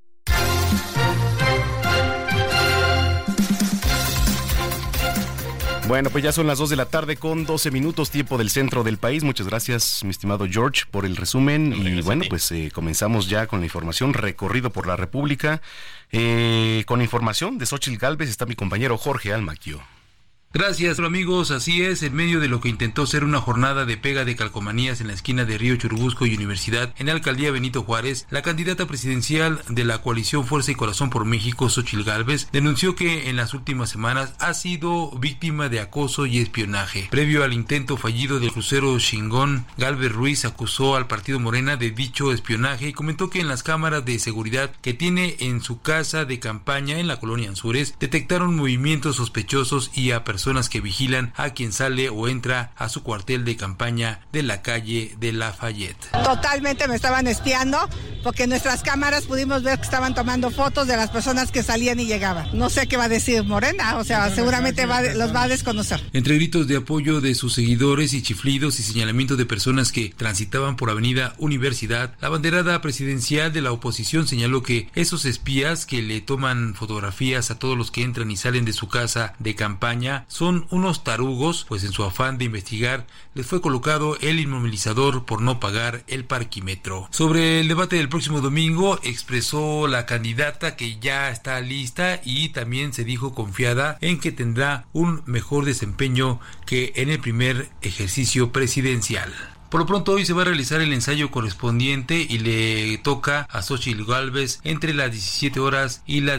Bueno, pues ya son las 2 de la tarde con 12 minutos, tiempo del centro del país. Muchas gracias, mi estimado George, por el resumen. Y bueno, pues comenzamos ya con la información, recorrido por la República. Con información de Xóchitl Gálvez está mi compañero Jorge Almaquio. Gracias, amigos. Así es, en medio de lo que intentó ser una jornada de pega de calcomanías en la esquina de Río Churubusco y Universidad, en la alcaldía Benito Juárez, la candidata presidencial de la coalición Fuerza y Corazón por México, Xóchitl Gálvez, denunció que en las últimas semanas ha sido víctima de acoso y espionaje. Previo al intento fallido del crucero Chingón, Gálvez Ruiz acusó al partido Morena de dicho espionaje y comentó que en las cámaras de seguridad que tiene en su casa de campaña en la colonia Anzures, detectaron movimientos sospechosos y a personas que vigilan a quien sale o entra a su cuartel de campaña de la calle de Lafayette. Totalmente me estaban espiando, porque en nuestras cámaras pudimos ver que estaban tomando fotos de las personas que salían y llegaban. No sé qué va a decir Morena, o sea, seguramente los va a desconocer. Entre gritos de apoyo de sus seguidores y chiflidos y señalamientos de personas que transitaban por Avenida Universidad, la banderada presidencial de la oposición señaló que esos espías que le toman fotografías a todos los que entran y salen de su casa de campaña son unos tarugos, pues en su afán de investigar les fue colocado el inmovilizador por no pagar el parquímetro. Sobre el debate del próximo domingo, expresó la candidata que ya está lista y también se dijo confiada en que tendrá un mejor desempeño que en el primer ejercicio presidencial. Por lo pronto hoy se va a realizar el ensayo correspondiente y le toca a Xóchitl Gálvez entre las 17 horas y las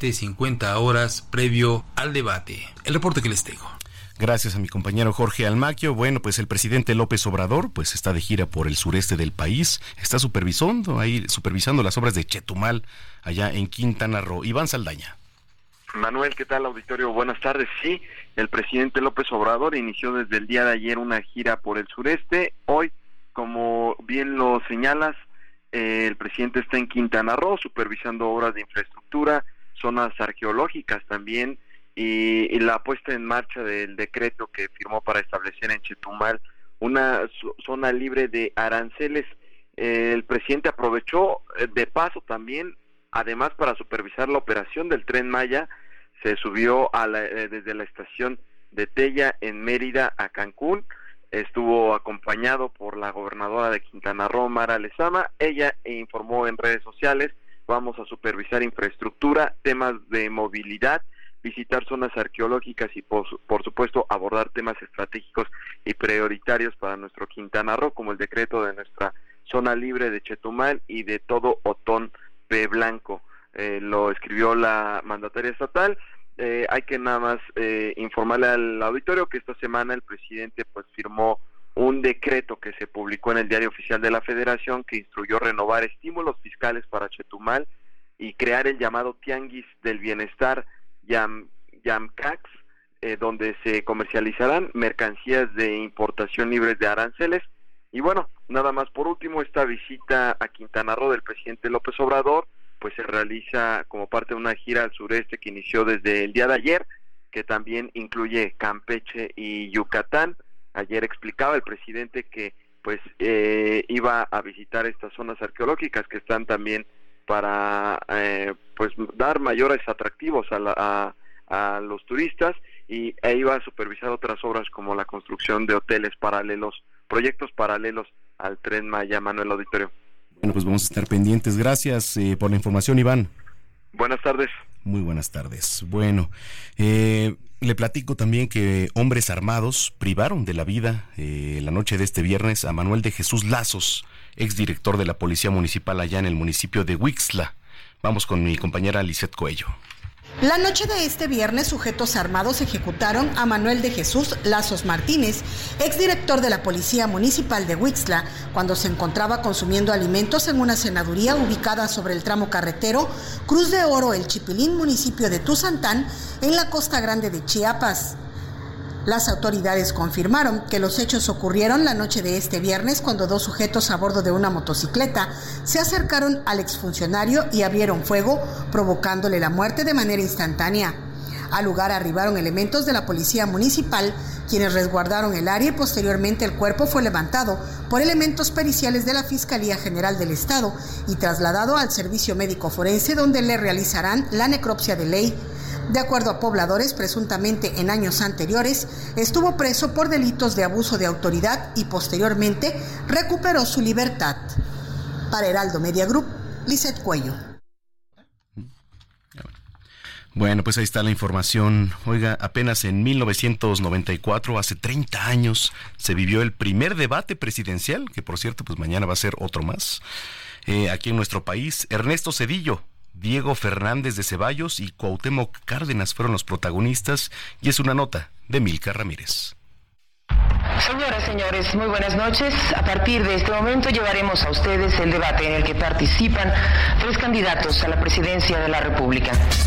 17:50 horas previo al debate. El reporte que les tengo. Gracias a mi compañero Jorge Almaquio. Bueno, pues el presidente López Obrador pues está de gira por el sureste del país, está supervisando las obras de Chetumal allá en Quintana Roo. Iván Saldaña. Manuel, ¿qué tal, auditorio? Buenas tardes. Sí, el presidente López Obrador inició desde el día de ayer una gira por el sureste. Hoy, como bien lo señalas, el presidente está en Quintana Roo supervisando obras de infraestructura, zonas arqueológicas también, y la puesta en marcha del decreto que firmó para establecer en Chetumal una zona libre de aranceles. El presidente aprovechó de paso también, además, para supervisar la operación del Tren Maya. Se subió desde la estación de Tella en Mérida a Cancún. Estuvo acompañado por la gobernadora de Quintana Roo, Mara Lezama. Ella informó en redes sociales: vamos a supervisar infraestructura, temas de movilidad, visitar zonas arqueológicas y por supuesto abordar temas estratégicos y prioritarios para nuestro Quintana Roo, como el decreto de nuestra zona libre de Chetumal y de todo Otón P. Blanco. Lo escribió la mandataria estatal. Hay que nada más informarle al auditorio que esta semana el presidente pues firmó un decreto que se publicó en el Diario Oficial de la Federación, que instruyó renovar estímulos fiscales para Chetumal y crear el llamado Tianguis del Bienestar, YAMCAX, donde se comercializarán mercancías de importación libres de aranceles. Y bueno, nada más por último, esta visita a Quintana Roo del presidente López Obrador pues se realiza como parte de una gira al sureste que inició desde el día de ayer, que también incluye Campeche y Yucatán. Ayer explicaba el presidente que pues iba a visitar estas zonas arqueológicas que están también para pues dar mayores atractivos a los turistas, e iba a supervisar otras obras como la construcción de hoteles paralelos, proyectos paralelos al Tren Maya. Manuel, auditorio. Bueno, pues vamos a estar pendientes. Gracias por la información, Iván. Buenas tardes. Muy buenas tardes. Bueno, le platico también que hombres armados privaron de la vida la noche de este viernes a Manuel de Jesús Lazos, exdirector de la Policía Municipal allá en el municipio de Huixtla. Vamos con mi compañera Lisette Coello. La noche de este viernes, sujetos armados ejecutaron a Manuel de Jesús Lazos Martínez, exdirector de la Policía Municipal de Huixtla, cuando se encontraba consumiendo alimentos en una cenaduría ubicada sobre el tramo carretero Cruz de Oro El Chipilín, municipio de Tuzantán, en la Costa Grande de Chiapas. Las autoridades confirmaron que los hechos ocurrieron la noche de este viernes cuando dos sujetos a bordo de una motocicleta se acercaron al exfuncionario y abrieron fuego, provocándole la muerte de manera instantánea. Al lugar arribaron elementos de la Policía Municipal, quienes resguardaron el área, y posteriormente el cuerpo fue levantado por elementos periciales de la Fiscalía General del Estado y trasladado al Servicio Médico Forense, donde le realizarán la necropsia de ley. De acuerdo a pobladores, presuntamente en años anteriores estuvo preso por delitos de abuso de autoridad y posteriormente recuperó su libertad. Para Heraldo Media Group, Lisette Cuello. Bueno, pues ahí está la información. Oiga, apenas en 1994, hace 30 años, se vivió el primer debate presidencial, que por cierto, pues mañana va a ser otro más, aquí en nuestro país. Ernesto Zedillo, Diego Fernández de Ceballos y Cuauhtémoc Cárdenas fueron los protagonistas, y es una nota de Milka Ramírez. Señoras, señores, muy buenas noches. A partir de este momento llevaremos a ustedes el debate en el que participan 3 candidatos a la presidencia de la República.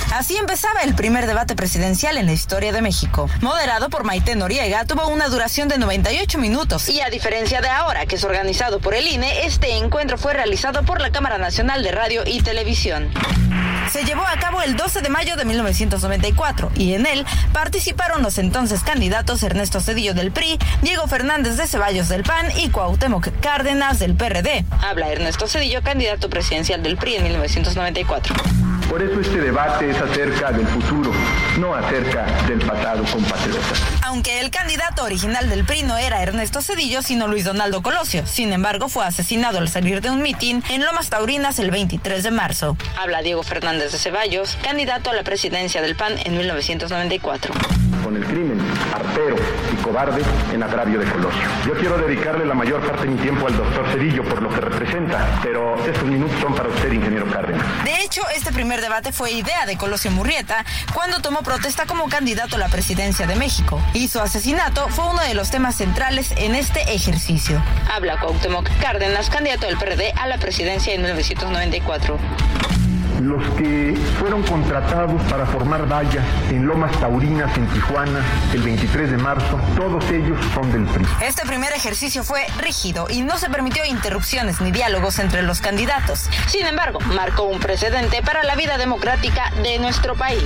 Así empezaba el primer debate presidencial en la historia de México. Moderado por Maite Noriega, tuvo una duración de 98 minutos. Y a diferencia de ahora, que es organizado por el INE, este encuentro fue realizado por la Cámara Nacional de Radio y Televisión. Se llevó a cabo el 12 de mayo de 1994 y en él participaron los entonces candidatos Ernesto Zedillo del PRI, Diego Fernández de Ceballos del PAN y Cuauhtémoc Cárdenas del PRD. Habla Ernesto Zedillo, candidato presidencial del PRI en 1994. Por eso este debate es acerca del futuro, no acerca del pasado, compatriotas. Aunque el candidato original del PRI no era Ernesto Zedillo, sino Luis Donaldo Colosio. Sin embargo, fue asesinado al salir de un mitin en Lomas Taurinas el 23 de marzo. Habla Diego Fernández de Ceballos, candidato a la presidencia del PAN en 1994. Con el crimen artero y cobarde en agravio de Colosio. Yo quiero dedicarle la mayor parte de mi tiempo al doctor Zedillo por lo que representa, pero estos minutos son para usted, ingeniero Cárdenas. De hecho, este primer debate fue idea de Colosio Murrieta cuando tomó protesta como candidato a la presidencia de México. Y su asesinato fue uno de los temas centrales en este ejercicio. Habla Cuauhtémoc Cárdenas, candidato del PRD a la presidencia en 1994. Los que fueron contratados para formar vallas en Lomas Taurinas, en Tijuana, el 23 de marzo, todos ellos son del PRI. Este primer ejercicio fue rígido y no se permitió interrupciones ni diálogos entre los candidatos. Sin embargo, marcó un precedente para la vida democrática de nuestro país.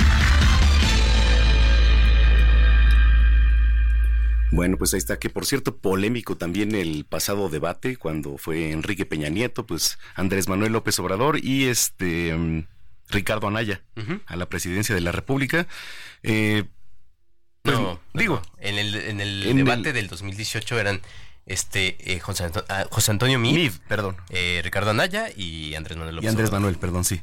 Bueno, pues ahí está, que por cierto, polémico también el pasado debate, cuando fue Enrique Peña Nieto, pues Andrés Manuel López Obrador y Ricardo Anaya a la presidencia de la República. En el debate del 2018 eran José Antonio Meade, Ricardo Anaya y Andrés Manuel López Obrador. Andrés Manuel, perdón, sí.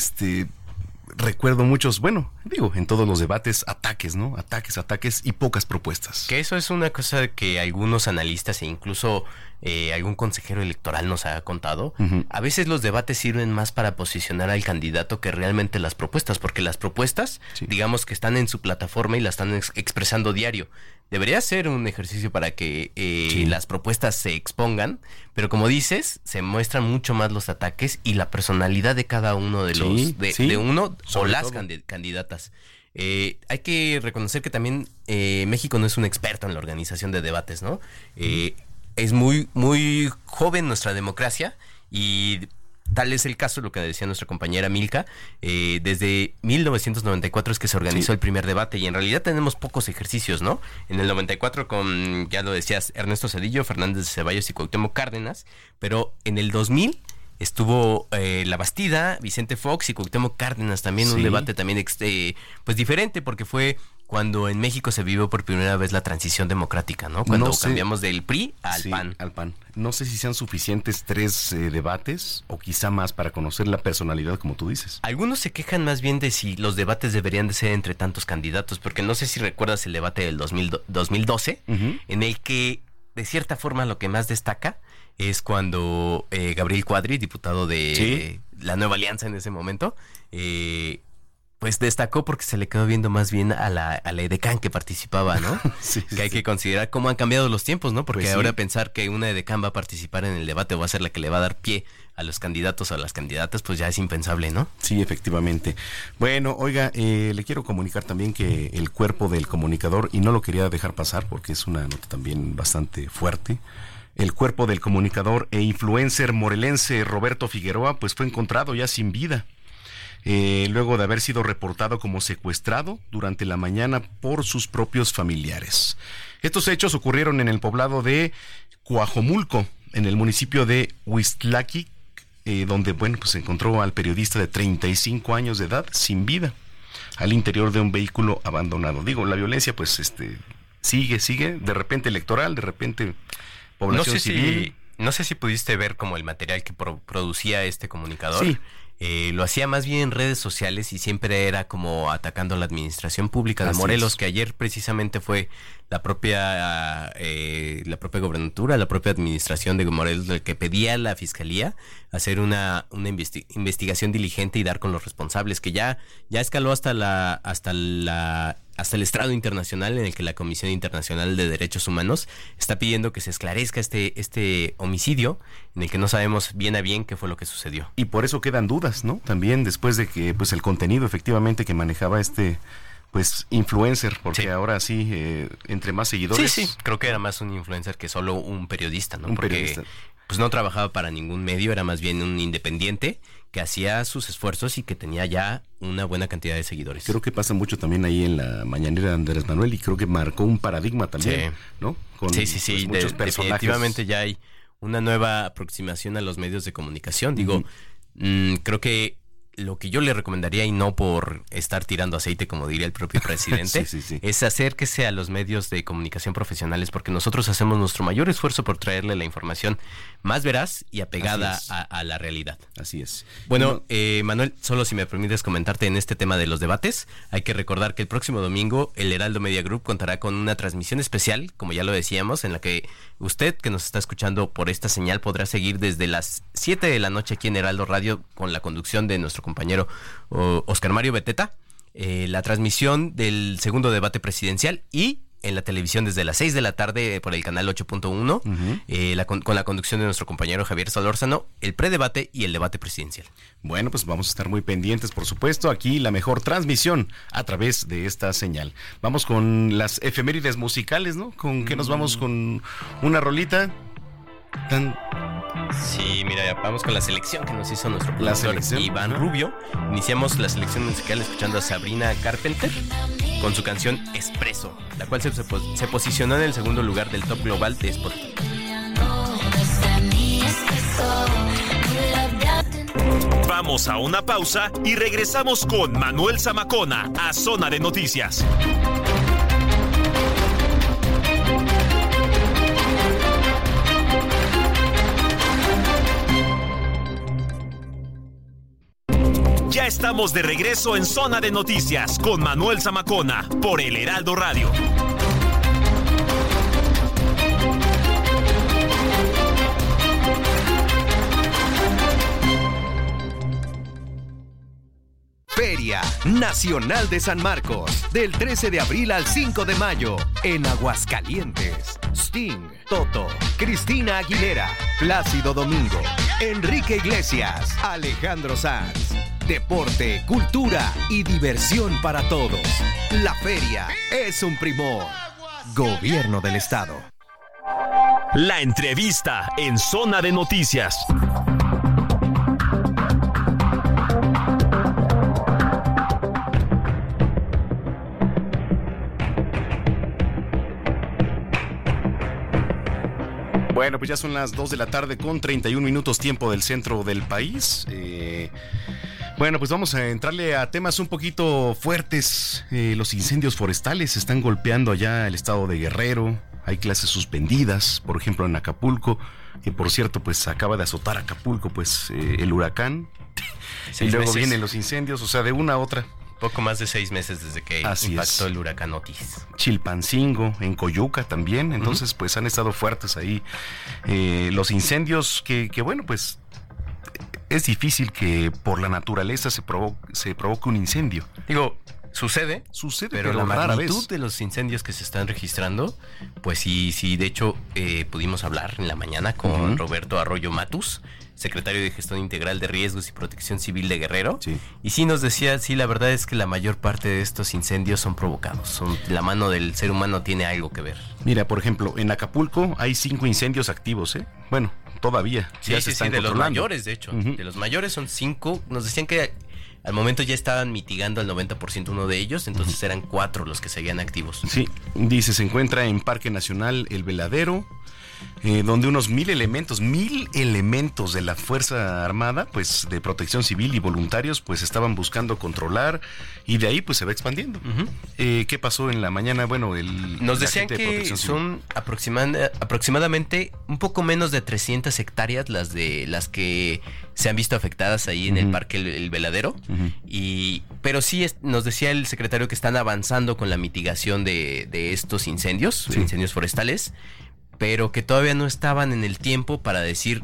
Recuerdo muchos, en todos los debates, ataques, ¿no? Ataques y pocas propuestas. Que eso es una cosa que algunos analistas e incluso algún consejero electoral nos ha contado. A veces los debates sirven más para posicionar al candidato que realmente las propuestas, porque las propuestas, digamos que están en su plataforma y las están expresando diario. Debería ser un ejercicio para que las propuestas se expongan, pero como dices, se muestran mucho más los ataques y la personalidad de cada uno de los de uno o las candidatas. Hay que reconocer que también México no es un experto en la organización de debates, ¿no? Es muy, muy joven nuestra democracia y tal es el caso, lo que decía nuestra compañera Milka, desde 1994 es que se organizó el primer debate y en realidad tenemos pocos ejercicios, ¿no? En el 94 con, ya lo decías, Ernesto Zedillo, Fernández de Ceballos y Cuauhtémoc Cárdenas, pero en el 2000 estuvo La Bastida, Vicente Fox y Cuauhtémoc Cárdenas también, un debate también pues diferente porque fue cuando en México se vivió por primera vez la transición democrática, ¿no? Cuando cambiamos del PRI al PAN. No sé si sean suficientes 3 debates o quizá más para conocer la personalidad, como tú dices. Algunos se quejan más bien de si los debates deberían de ser entre tantos candidatos, porque no sé si recuerdas el debate del 2012, en el que de cierta forma lo que más destaca es cuando Gabriel Cuadri, diputado de la Nueva Alianza en ese momento, pues destacó porque se le quedó viendo más bien a la edecán que participaba, ¿no? Que hay que considerar cómo han cambiado los tiempos, ¿no? Porque ahora pensar que una edecán va a participar en el debate o va a ser la que le va a dar pie a los candidatos o a las candidatas, pues ya es impensable, ¿no? Sí, efectivamente. Bueno, oiga, le quiero comunicar también que el cuerpo del comunicador, y no lo quería dejar pasar porque es una nota también bastante fuerte, el cuerpo del comunicador e influencer morelense Roberto Figueroa, pues fue encontrado ya sin vida. Luego de haber sido reportado como secuestrado durante la mañana por sus propios familiares. Estos hechos ocurrieron en el poblado de Coajomulco, en el municipio de Huixtlaquic, donde, pues se encontró al periodista de 35 años de edad sin vida al interior de un vehículo abandonado. Digo, la violencia, pues, sigue, de repente electoral, de repente población civil. No sé si pudiste ver como el material que producía este comunicador. Sí. Lo hacía más bien en redes sociales y siempre era como atacando a la administración pública de Morelos, que ayer precisamente fue la propia gobernatura, la propia administración de Morelos, el que pedía a la fiscalía hacer una investigación diligente y dar con los responsables, que ya escaló hasta el estrado internacional, en el que la Comisión Internacional de Derechos Humanos está pidiendo que se esclarezca este homicidio, en el que no sabemos bien a bien qué fue lo que sucedió. Y por eso quedan dudas dudas, ¿no? También después de que pues el contenido efectivamente que manejaba pues influencer, porque ahora sí, entre más seguidores... Sí, creo que era más un influencer que solo un periodista, ¿no? Periodista. Pues no trabajaba para ningún medio, era más bien un independiente que hacía sus esfuerzos y que tenía ya una buena cantidad de seguidores. Creo que pasa mucho también ahí en la mañanera de Andrés Manuel y creo que marcó un paradigma también, ¿no? Con sí, pues, muchos personajes. Definitivamente ya hay una nueva aproximación a los medios de comunicación. Digo, creo que lo que yo le recomendaría, y no por estar tirando aceite, como diría el propio presidente, es acérquese a los medios de comunicación profesionales, porque nosotros hacemos nuestro mayor esfuerzo por traerle la información más veraz y apegada a la realidad. Así es. Bueno, Manuel, solo si me permites comentarte en este tema de los debates, hay que recordar que el próximo domingo el Heraldo Media Group contará con una transmisión especial, como ya lo decíamos, en la que usted que nos está escuchando por esta señal podrá seguir desde las 7 de la noche aquí en Heraldo Radio con la conducción de nuestro compañero Oscar Mario Beteta, la transmisión del segundo debate presidencial, y en la televisión desde las 6 de la tarde por el canal 8.1, con la conducción de nuestro compañero Javier Solórzano, el predebate y el debate presidencial. Bueno, pues vamos a estar muy pendientes, por supuesto, aquí la mejor transmisión a través de esta señal. Vamos con las efemérides musicales, ¿no? ¿Con qué nos vamos? Con una rolita Sí, mira, vamos con la selección que nos hizo nuestro productor Iván Rubio. Iniciamos la selección musical escuchando a Sabrina Carpenter con su canción Espresso, la cual se posicionó en el segundo lugar del top global de Spotify. Vamos a una pausa y regresamos con Manuel Zamacona a Zona de Noticias. Ya estamos de regreso en Zona de Noticias con Manuel Zamacona por el Heraldo Radio. Feria Nacional de San Marcos, del 13 de abril al 5 de mayo, en Aguascalientes. Sting, Toto, Cristina Aguilera, Plácido Domingo, Enrique Iglesias, Alejandro Sanz. Deporte, cultura y diversión para todos. La feria es un primor. Gobierno del Estado. La entrevista en Zona de Noticias. Bueno, pues ya son las 2 de la tarde con 31 minutos tiempo del centro del país. Bueno, pues vamos a entrarle a temas un poquito fuertes. Los incendios forestales están golpeando allá el estado de Guerrero. Hay clases suspendidas, por ejemplo en Acapulco, que por cierto pues acaba de azotar Acapulco pues el huracán. Y luego vienen los incendios, o sea, de una a otra. Poco más de 6 meses desde que impactó el huracán Otis. Chilpancingo, en Coyuca también, entonces pues han estado fuertes ahí los incendios que bueno, pues es difícil que por la naturaleza se provoque un incendio. Digo, sucede, pero la magnitud de los incendios que se están registrando, pues sí, de hecho pudimos hablar en la mañana con Roberto Arroyo Matus, secretario de Gestión Integral de Riesgos y Protección Civil de Guerrero, y sí nos decía, la verdad es que la mayor parte de estos incendios son provocados, la mano del ser humano tiene algo que ver. Mira, por ejemplo, en Acapulco hay 5 incendios activos, Bueno, todavía. Sí, de los mayores, de hecho, de los mayores son 5, nos decían que al momento ya estaban mitigando al 90% uno de ellos, entonces eran 4 los que seguían activos. Sí, dice, se encuentra en Parque Nacional El Veladero, donde unos 1,000 elementos de la Fuerza Armada, pues de Protección Civil y voluntarios, pues estaban buscando controlar, y de ahí pues se va expandiendo. ¿Qué pasó en la mañana? Bueno, nos decían que son aproximadamente un poco menos de 300 hectáreas las que se han visto afectadas ahí en el Parque El Veladero, pero sí nos decía el secretario que están avanzando con la mitigación de estos incendios forestales, pero que todavía no estaban en el tiempo para decir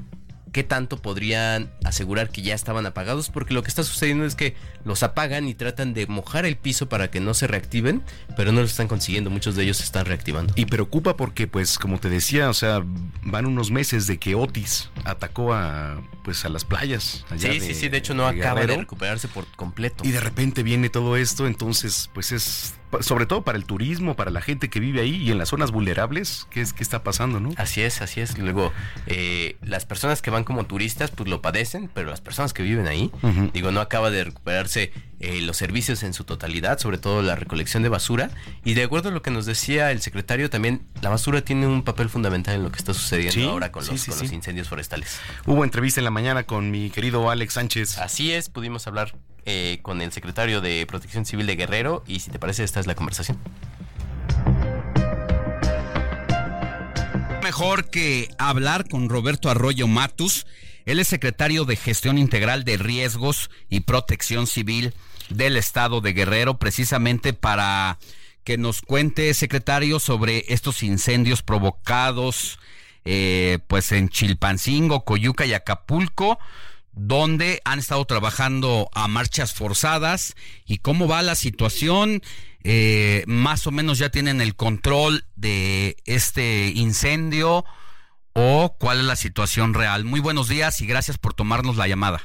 ¿qué tanto podrían asegurar que ya estaban apagados? Porque lo que está sucediendo es que los apagan y tratan de mojar el piso para que no se reactiven, pero no lo están consiguiendo. Muchos de ellos se están reactivando. Y preocupa porque, pues, como te decía, o sea, van unos meses de que Otis atacó a las playas. Allá sí, de hecho no acaba Guerrero, de recuperarse por completo. Y de repente viene todo esto, entonces, pues es, sobre todo para el turismo, para la gente que vive ahí y en las zonas vulnerables, ¿qué está pasando, no? Así es. Luego, las personas que van como turistas, pues lo padecen, pero las personas que viven ahí, no acaba de recuperarse los servicios en su totalidad, sobre todo la recolección de basura. Y de acuerdo a lo que nos decía el secretario, también la basura tiene un papel fundamental en lo que está sucediendo ahora con los incendios forestales. Hubo entrevista en la mañana con mi querido Alex Sánchez. Así es, pudimos hablar con el secretario de Protección Civil de Guerrero, y si te parece, esta es la conversación. Mejor que hablar con Roberto Arroyo Matus. Él es secretario de Gestión Integral de Riesgos y Protección Civil del Estado de Guerrero, precisamente para que nos cuente, secretario, sobre estos incendios provocados en Chilpancingo, Coyuca y Acapulco, donde han estado trabajando a marchas forzadas, y cómo va la situación. Más o menos ya tienen el control de este incendio, o cuál es la situación real. Muy buenos días y gracias por tomarnos la llamada.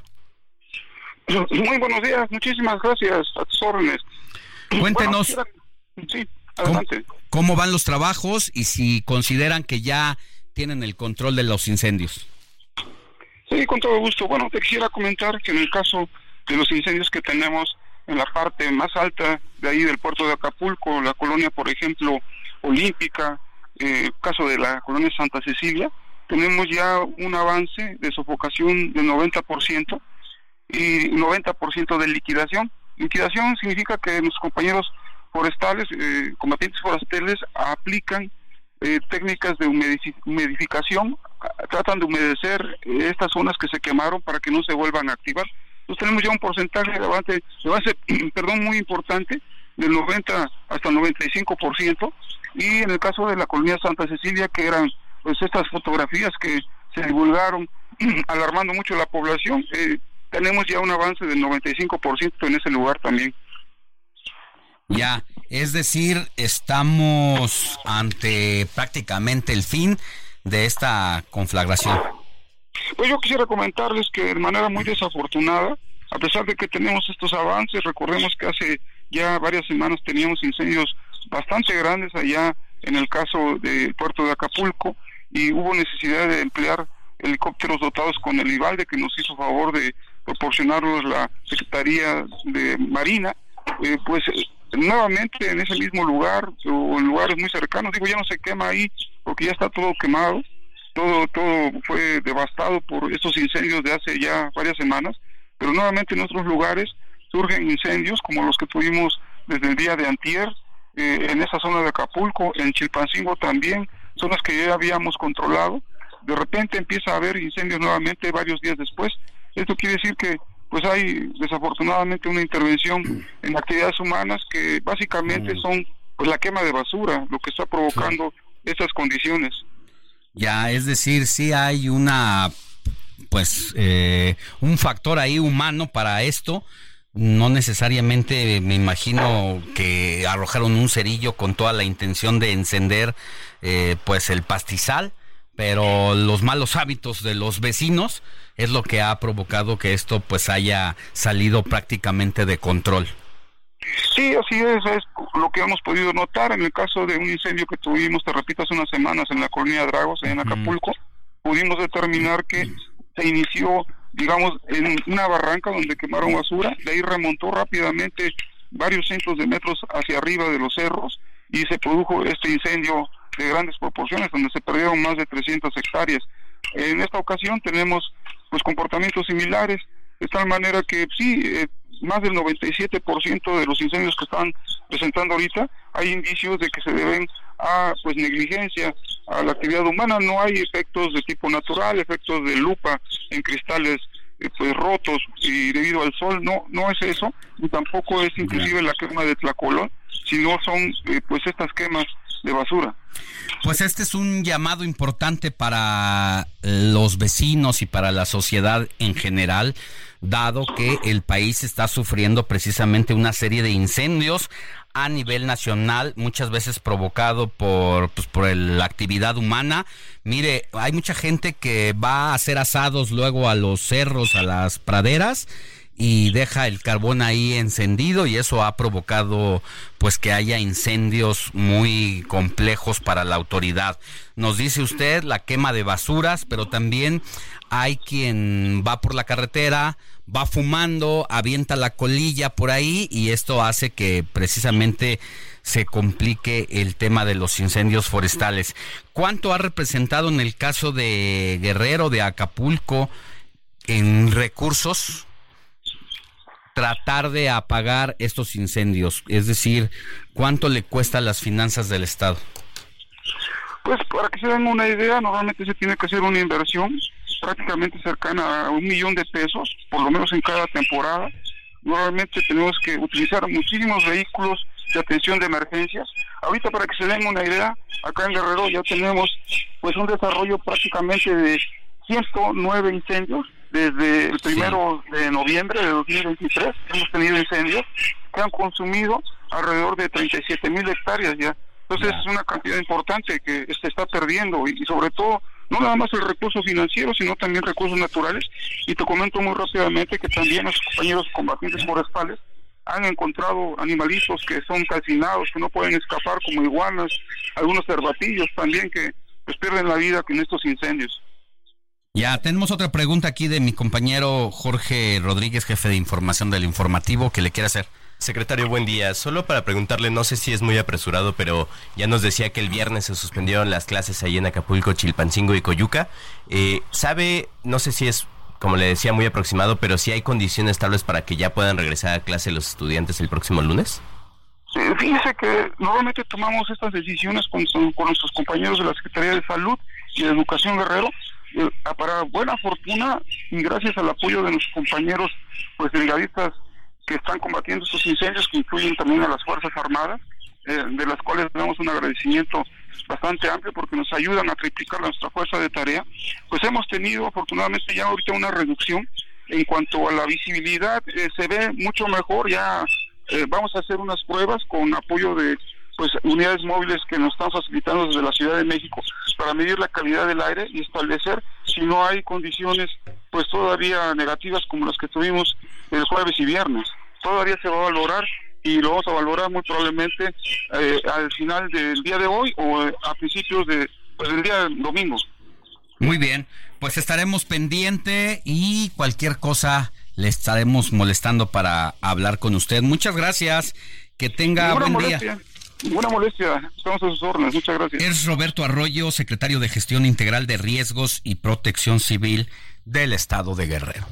Muy buenos días, muchísimas gracias, a tus órdenes. Cuéntenos, sí, adelante. ¿Cómo van los trabajos y si consideran que ya tienen el control de los incendios? Sí, con todo gusto. Bueno, te quisiera comentar que en el caso de los incendios que tenemos en la parte más alta de ahí del puerto de Acapulco, la colonia, por ejemplo, Olímpica, caso de la colonia Santa Cecilia, tenemos ya un avance de sofocación del 90% y 90% de liquidación. Liquidación significa que nuestros compañeros forestales, combatientes forestales, aplican técnicas de humidificación, tratan de humedecer estas zonas que se quemaron para que no se vuelvan a activar. Entonces tenemos ya un porcentaje de avance muy importante, del 90 hasta el 95%, y en el caso de la colonia Santa Cecilia, que eran pues estas fotografías que se divulgaron alarmando mucho a la población, tenemos ya un avance del 95% en ese lugar también. Ya, es decir, estamos ante prácticamente el fin de esta conflagración. Pues yo quisiera comentarles que de manera muy desafortunada, a pesar de que tenemos estos avances, recordemos que hace ya varias semanas teníamos incendios bastante grandes allá en el caso del puerto de Acapulco, y hubo necesidad de emplear helicópteros dotados con el IVALDE, que nos hizo favor de proporcionarnos la Secretaría de Marina, nuevamente en ese mismo lugar o en lugares muy cercanos. Ya no se quema ahí porque ya está todo quemado, todo fue devastado por estos incendios de hace ya varias semanas, pero nuevamente en otros lugares surgen incendios como los que tuvimos desde el día de antier, en esa zona de Acapulco, en Chilpancingo también, zonas que ya habíamos controlado. De repente empieza a haber incendios nuevamente varios días después. Esto quiere decir que pues hay desafortunadamente una intervención en actividades humanas que básicamente son pues la quema de basura lo que está provocando estas condiciones. Ya, es decir, sí hay un factor ahí humano para esto. No necesariamente, me imagino que arrojaron un cerillo con toda la intención de encender el pastizal, pero los malos hábitos de los vecinos es lo que ha provocado que esto pues haya salido prácticamente de control. Sí, así es lo que hemos podido notar en el caso de un incendio que tuvimos, te repito, hace unas semanas en la colonia Dragos, en Acapulco. Pudimos determinar que se inició, en una barranca donde quemaron basura, de ahí remontó rápidamente varios cientos de metros hacia arriba de los cerros y se produjo este incendio de grandes proporciones, donde se perdieron más de 300 hectáreas. En esta ocasión tenemos comportamientos similares, de tal manera que más del 97% de los incendios que están presentando ahorita hay indicios de que se deben a negligencia, a la actividad humana. No hay efectos de tipo natural, efectos de lupa en cristales rotos y debido al sol, no es eso, ni tampoco es inclusive la quema de Tlacolón, sino son estas quemas de basura. Pues este es un llamado importante para los vecinos y para la sociedad en general, dado que el país está sufriendo precisamente una serie de incendios a nivel nacional, muchas veces provocado por la actividad humana. Mire, hay mucha gente que va a hacer asados luego a los cerros, a las praderas, y deja el carbón ahí encendido, y eso ha provocado pues que haya incendios muy complejos para la autoridad. Nos dice usted la quema de basuras, pero también hay quien va por la carretera, va fumando, avienta la colilla por ahí, y esto hace que precisamente se complique el tema de los incendios forestales. ¿Cuánto ha representado en el caso de Guerrero, de Acapulco, en recursos tratar de apagar estos incendios? Es decir, ¿cuánto le cuesta a las finanzas del Estado? Pues para que se den una idea, normalmente se tiene que hacer una inversión prácticamente cercana a $1 millón, por lo menos en cada temporada. Normalmente tenemos que utilizar muchísimos vehículos de atención de emergencias. Ahorita, para que se den una idea, acá en Guerrero ya tenemos pues un desarrollo prácticamente de 109 incendios. Desde el 1 de noviembre de 2023 hemos tenido incendios que han consumido alrededor de 37,000 hectáreas ya. Entonces es una cantidad importante que se está perdiendo, y sobre todo no nada más el recurso financiero, sino también recursos naturales. Y te comento muy rápidamente que también los compañeros combatientes forestales han encontrado animalitos que son calcinados, que no pueden escapar, como iguanas, algunos cervatillos también que pues pierden la vida en estos incendios. Ya, tenemos otra pregunta aquí de mi compañero Jorge Rodríguez, jefe de información del informativo, que le quiere hacer. Secretario, buen día. Solo para preguntarle, no sé si es muy apresurado, pero ya nos decía que el viernes se suspendieron las clases ahí en Acapulco, Chilpancingo y Coyuca. ¿Sabe, no sé si es, como le decía, muy aproximado, pero si hay condiciones estables para que ya puedan regresar a clase los estudiantes el próximo lunes? Sí, fíjese que normalmente tomamos estas decisiones con nuestros compañeros de la Secretaría de Salud y de Educación Guerrero. Para buena fortuna y gracias al apoyo de nuestros compañeros pues brigadistas que están combatiendo estos incendios, que incluyen también a las Fuerzas Armadas, de las cuales tenemos un agradecimiento bastante amplio porque nos ayudan a triplicar nuestra fuerza de tarea, pues hemos tenido afortunadamente ya ahorita una reducción en cuanto a la visibilidad. Se ve mucho mejor. Ya vamos a hacer unas pruebas con apoyo de pues unidades móviles que nos están facilitando desde la Ciudad de México para medir la calidad del aire y establecer si no hay condiciones pues todavía negativas como las que tuvimos el jueves y viernes. Todavía se va a valorar y lo vamos a valorar muy probablemente al final del día de hoy o a principios del día domingo. Muy bien, pues estaremos pendiente y cualquier cosa le estaremos molestando para hablar con usted. Muchas gracias, que tenga buen día. Ninguna molestia, estamos a sus órdenes, muchas gracias. Es Roberto Arroyo, secretario de Gestión Integral de Riesgos y Protección Civil del Estado de Guerrero.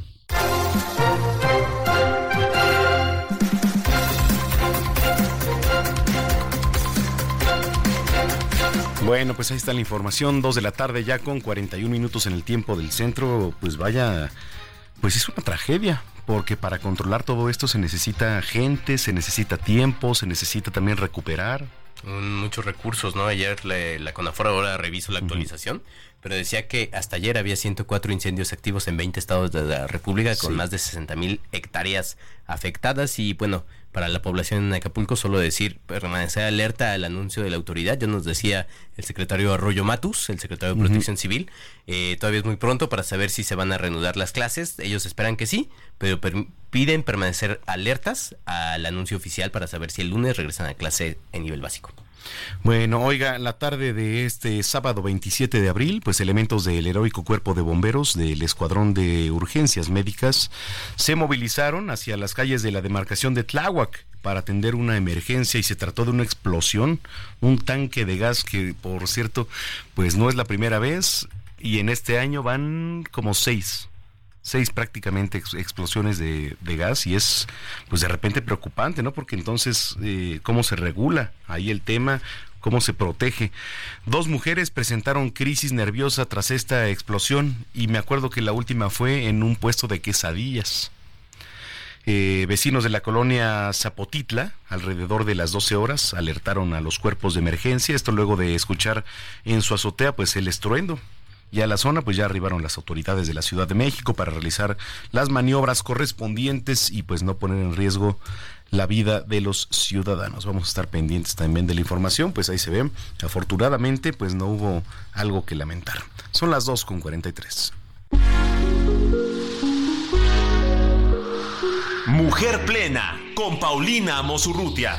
Bueno, pues ahí está la información, 2 de la tarde ya con 41 minutos en el tiempo del centro. Pues vaya, pues es una tragedia. Porque para controlar todo esto se necesita gente, se necesita tiempo, se necesita también recuperar. Muchos recursos, ¿no? Ayer la CONAFOR ahora reviso la actualización, pero decía que hasta ayer había 104 incendios activos en 20 estados de la República, con más de 60,000 hectáreas afectadas. Y bueno, para la población en Acapulco, solo decir, permanecer alerta al anuncio de la autoridad. Ya nos decía el secretario Arroyo Matus, el secretario de Protección Civil, todavía es muy pronto para saber si se van a reanudar las clases. Ellos esperan que sí, pero piden permanecer alertas al anuncio oficial para saber si el lunes regresan a clase en nivel básico. Bueno, oiga, la tarde de este sábado 27 de abril, pues elementos del heroico Cuerpo de Bomberos del Escuadrón de Urgencias Médicas se movilizaron hacia las calles de la demarcación de Tláhuac para atender una emergencia, y se trató de una explosión, un tanque de gas que, por cierto, pues no es la primera vez, y en este año van como 6 prácticamente explosiones de gas, y es pues de repente preocupante, ¿no? Porque entonces ¿cómo se regula ahí el tema? ¿Cómo se protege? 2 mujeres presentaron crisis nerviosa tras esta explosión, y me acuerdo que la última fue en un puesto de quesadillas. Vecinos de la colonia Zapotitla, alrededor de las 12 horas, alertaron a los cuerpos de emergencia, esto luego de escuchar en su azotea pues el estruendo. Y a la zona pues ya arribaron las autoridades de la Ciudad de México para realizar las maniobras correspondientes y pues no poner en riesgo la vida de los ciudadanos. Vamos a estar pendientes también de la información, pues ahí se ve. Afortunadamente pues no hubo algo que lamentar. Son las 2:43. Mujer Plena con Paulina Amosurrutia.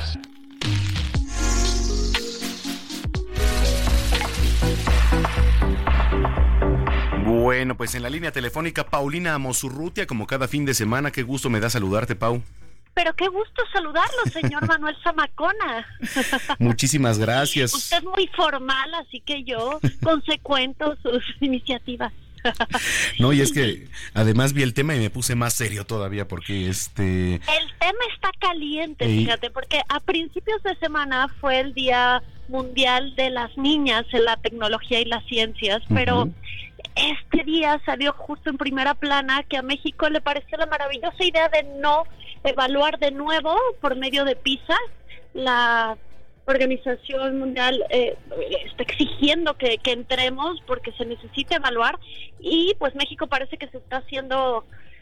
Bueno, pues en la línea telefónica Paulina Amosurrutia, como cada fin de semana. Qué gusto me da saludarte, Pau. Pero qué gusto saludarlo, señor Manuel Zamacona. Muchísimas gracias. Usted es muy formal, así que yo consecuento sus iniciativas. No, y es que además vi el tema y me puse más serio todavía porque El tema está caliente, fíjate, porque a principios de semana fue el Día Mundial de las Niñas en la Tecnología y las Ciencias, pero este día salió justo en primera plana que a México le pareció la maravillosa idea de no evaluar de nuevo por medio de PISA. La Organización Mundial está exigiendo que entremos porque se necesita evaluar y pues México parece que se está haciendo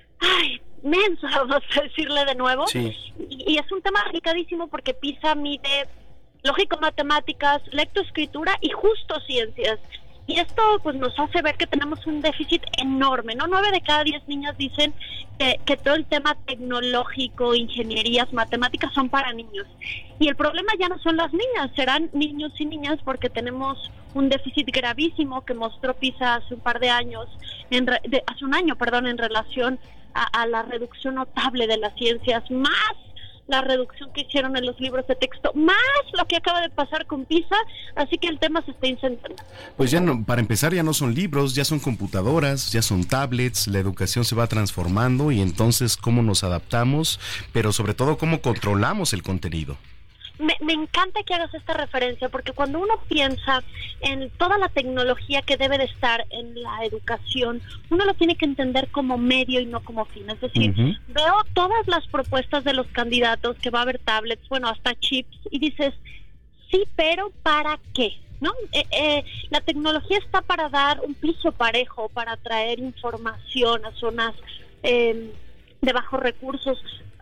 menso, vamos a decirle de nuevo. Sí. Y es un tema delicadísimo porque PISA mide lógico-matemáticas, lectoescritura y justo ciencias. Y esto pues nos hace ver que tenemos un déficit enorme, ¿no? 9 de cada 10 niñas dicen que todo el tema tecnológico, ingenierías, matemáticas son para niños. Y el problema ya no son las niñas, serán niños y niñas porque tenemos un déficit gravísimo que mostró PISA hace un par de años, hace un año, en relación a la reducción notable de las ciencias, más la reducción que hicieron en los libros de texto, más lo que acaba de pasar con PISA, así que el tema se está incendiando. Pues ya no, para empezar ya no son libros, ya son computadoras, ya son tablets, la educación se va transformando y entonces cómo nos adaptamos, pero sobre todo cómo controlamos el contenido. Me encanta que hagas esta referencia porque cuando uno piensa en toda la tecnología que debe de estar en la educación, uno lo tiene que entender como medio y no como fin. Es decir, veo todas las propuestas de los candidatos, que va a haber tablets, bueno, hasta chips, y dices, sí, pero ¿para qué? ¿No? La tecnología está para dar un piso parejo, para traer información a zonas de bajos recursos.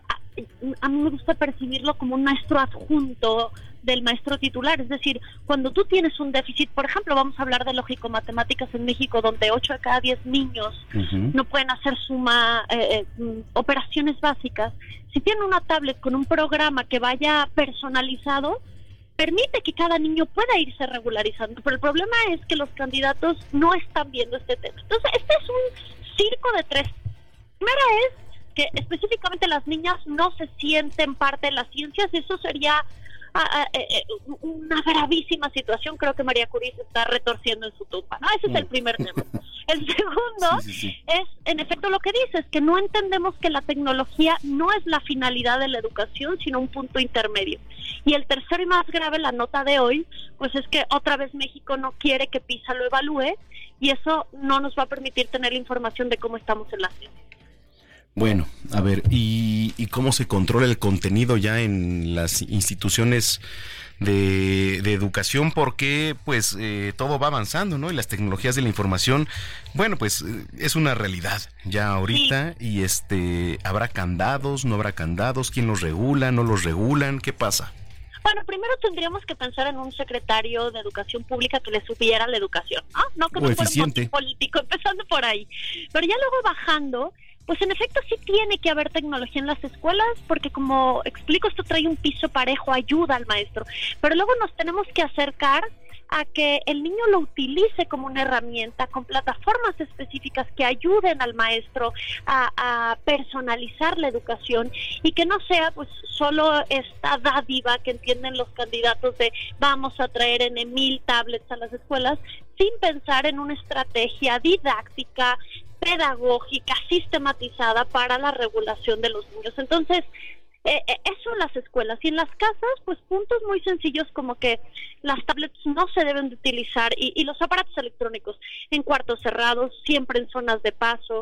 A mí me gusta percibirlo como un maestro adjunto del maestro titular, es decir, cuando tú tienes un déficit, por ejemplo, vamos a hablar de lógico-matemáticas en México, donde 8 de cada 10 niños no pueden hacer suma, operaciones básicas. Si tienen una tablet con un programa que vaya personalizado, permite que cada niño pueda irse regularizando, pero el problema es que los candidatos no están viendo este tema. Entonces, este es un circo de tres. Primera es que específicamente las niñas no se sienten parte de las ciencias, eso sería una gravísima situación. Creo que María Curie se está retorciendo en su tumba, ¿no? Ese es el primer tema. El segundo es, en efecto, lo que dices, que no entendemos que la tecnología no es la finalidad de la educación, sino un punto intermedio. Y el tercero y más grave, la nota de hoy, pues es que otra vez México no quiere que PISA lo evalúe y eso no nos va a permitir tener la información de cómo estamos en la ciencia. Bueno, a ver, ¿y cómo se controla el contenido ya en las instituciones de educación? Porque pues todo va avanzando, ¿no? Y las tecnologías de la información, bueno, pues es una realidad ya ahorita. Sí. Y ¿habrá candados, no habrá candados? ¿Quién los regula, no los regulan? ¿Qué pasa? Bueno, primero tendríamos que pensar en un secretario de Educación Pública que le supiera la educación, ¿no? No que no fuera un político, empezando por ahí. Pero ya luego bajando, pues en efecto sí tiene que haber tecnología en las escuelas, porque como explico, esto trae un piso parejo, ayuda al maestro. Pero luego nos tenemos que acercar a que el niño lo utilice como una herramienta con plataformas específicas que ayuden al maestro a personalizar la educación y que no sea pues solo esta dádiva que entienden los candidatos de vamos a traer en 1000 tablets a las escuelas, sin pensar en una estrategia didáctica, pedagógica, sistematizada para la regulación de los niños. Entonces, eso en las escuelas. Y en las casas, pues puntos muy sencillos como que las tablets no se deben de utilizar y los aparatos electrónicos en cuartos cerrados, siempre en zonas de paso,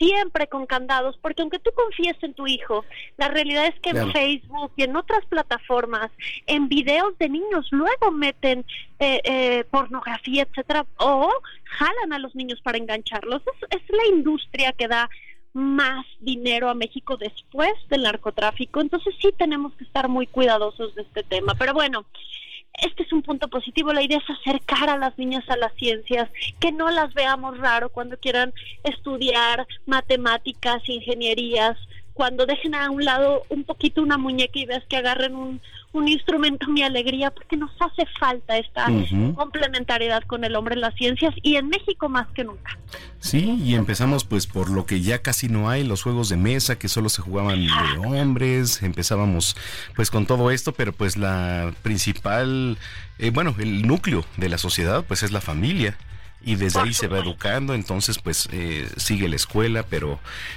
siempre con candados, porque aunque tú confíes en tu hijo, la realidad es que en Facebook y en otras plataformas, en videos de niños, luego meten pornografía, etcétera, o jalan a los niños para engancharlos. Es la industria que da más dinero a México después del narcotráfico, entonces sí tenemos que estar muy cuidadosos de este tema. Pero bueno, este es un punto positivo. La idea es acercar a las niñas a las ciencias, que no las veamos raro cuando quieran estudiar matemáticas, ingenierías, cuando dejen a un lado un poquito una muñeca y veas que agarren un instrumento, mi alegría, porque nos hace falta esta complementariedad con el hombre en las ciencias, y en México más que nunca. Sí, y empezamos pues por lo que ya casi no hay, los juegos de mesa que solo se jugaban de hombres. Empezábamos pues con todo esto, pero pues la principal, el núcleo de la sociedad pues es la familia. Y desde ahí se va educando, entonces pues sigue la escuela, pero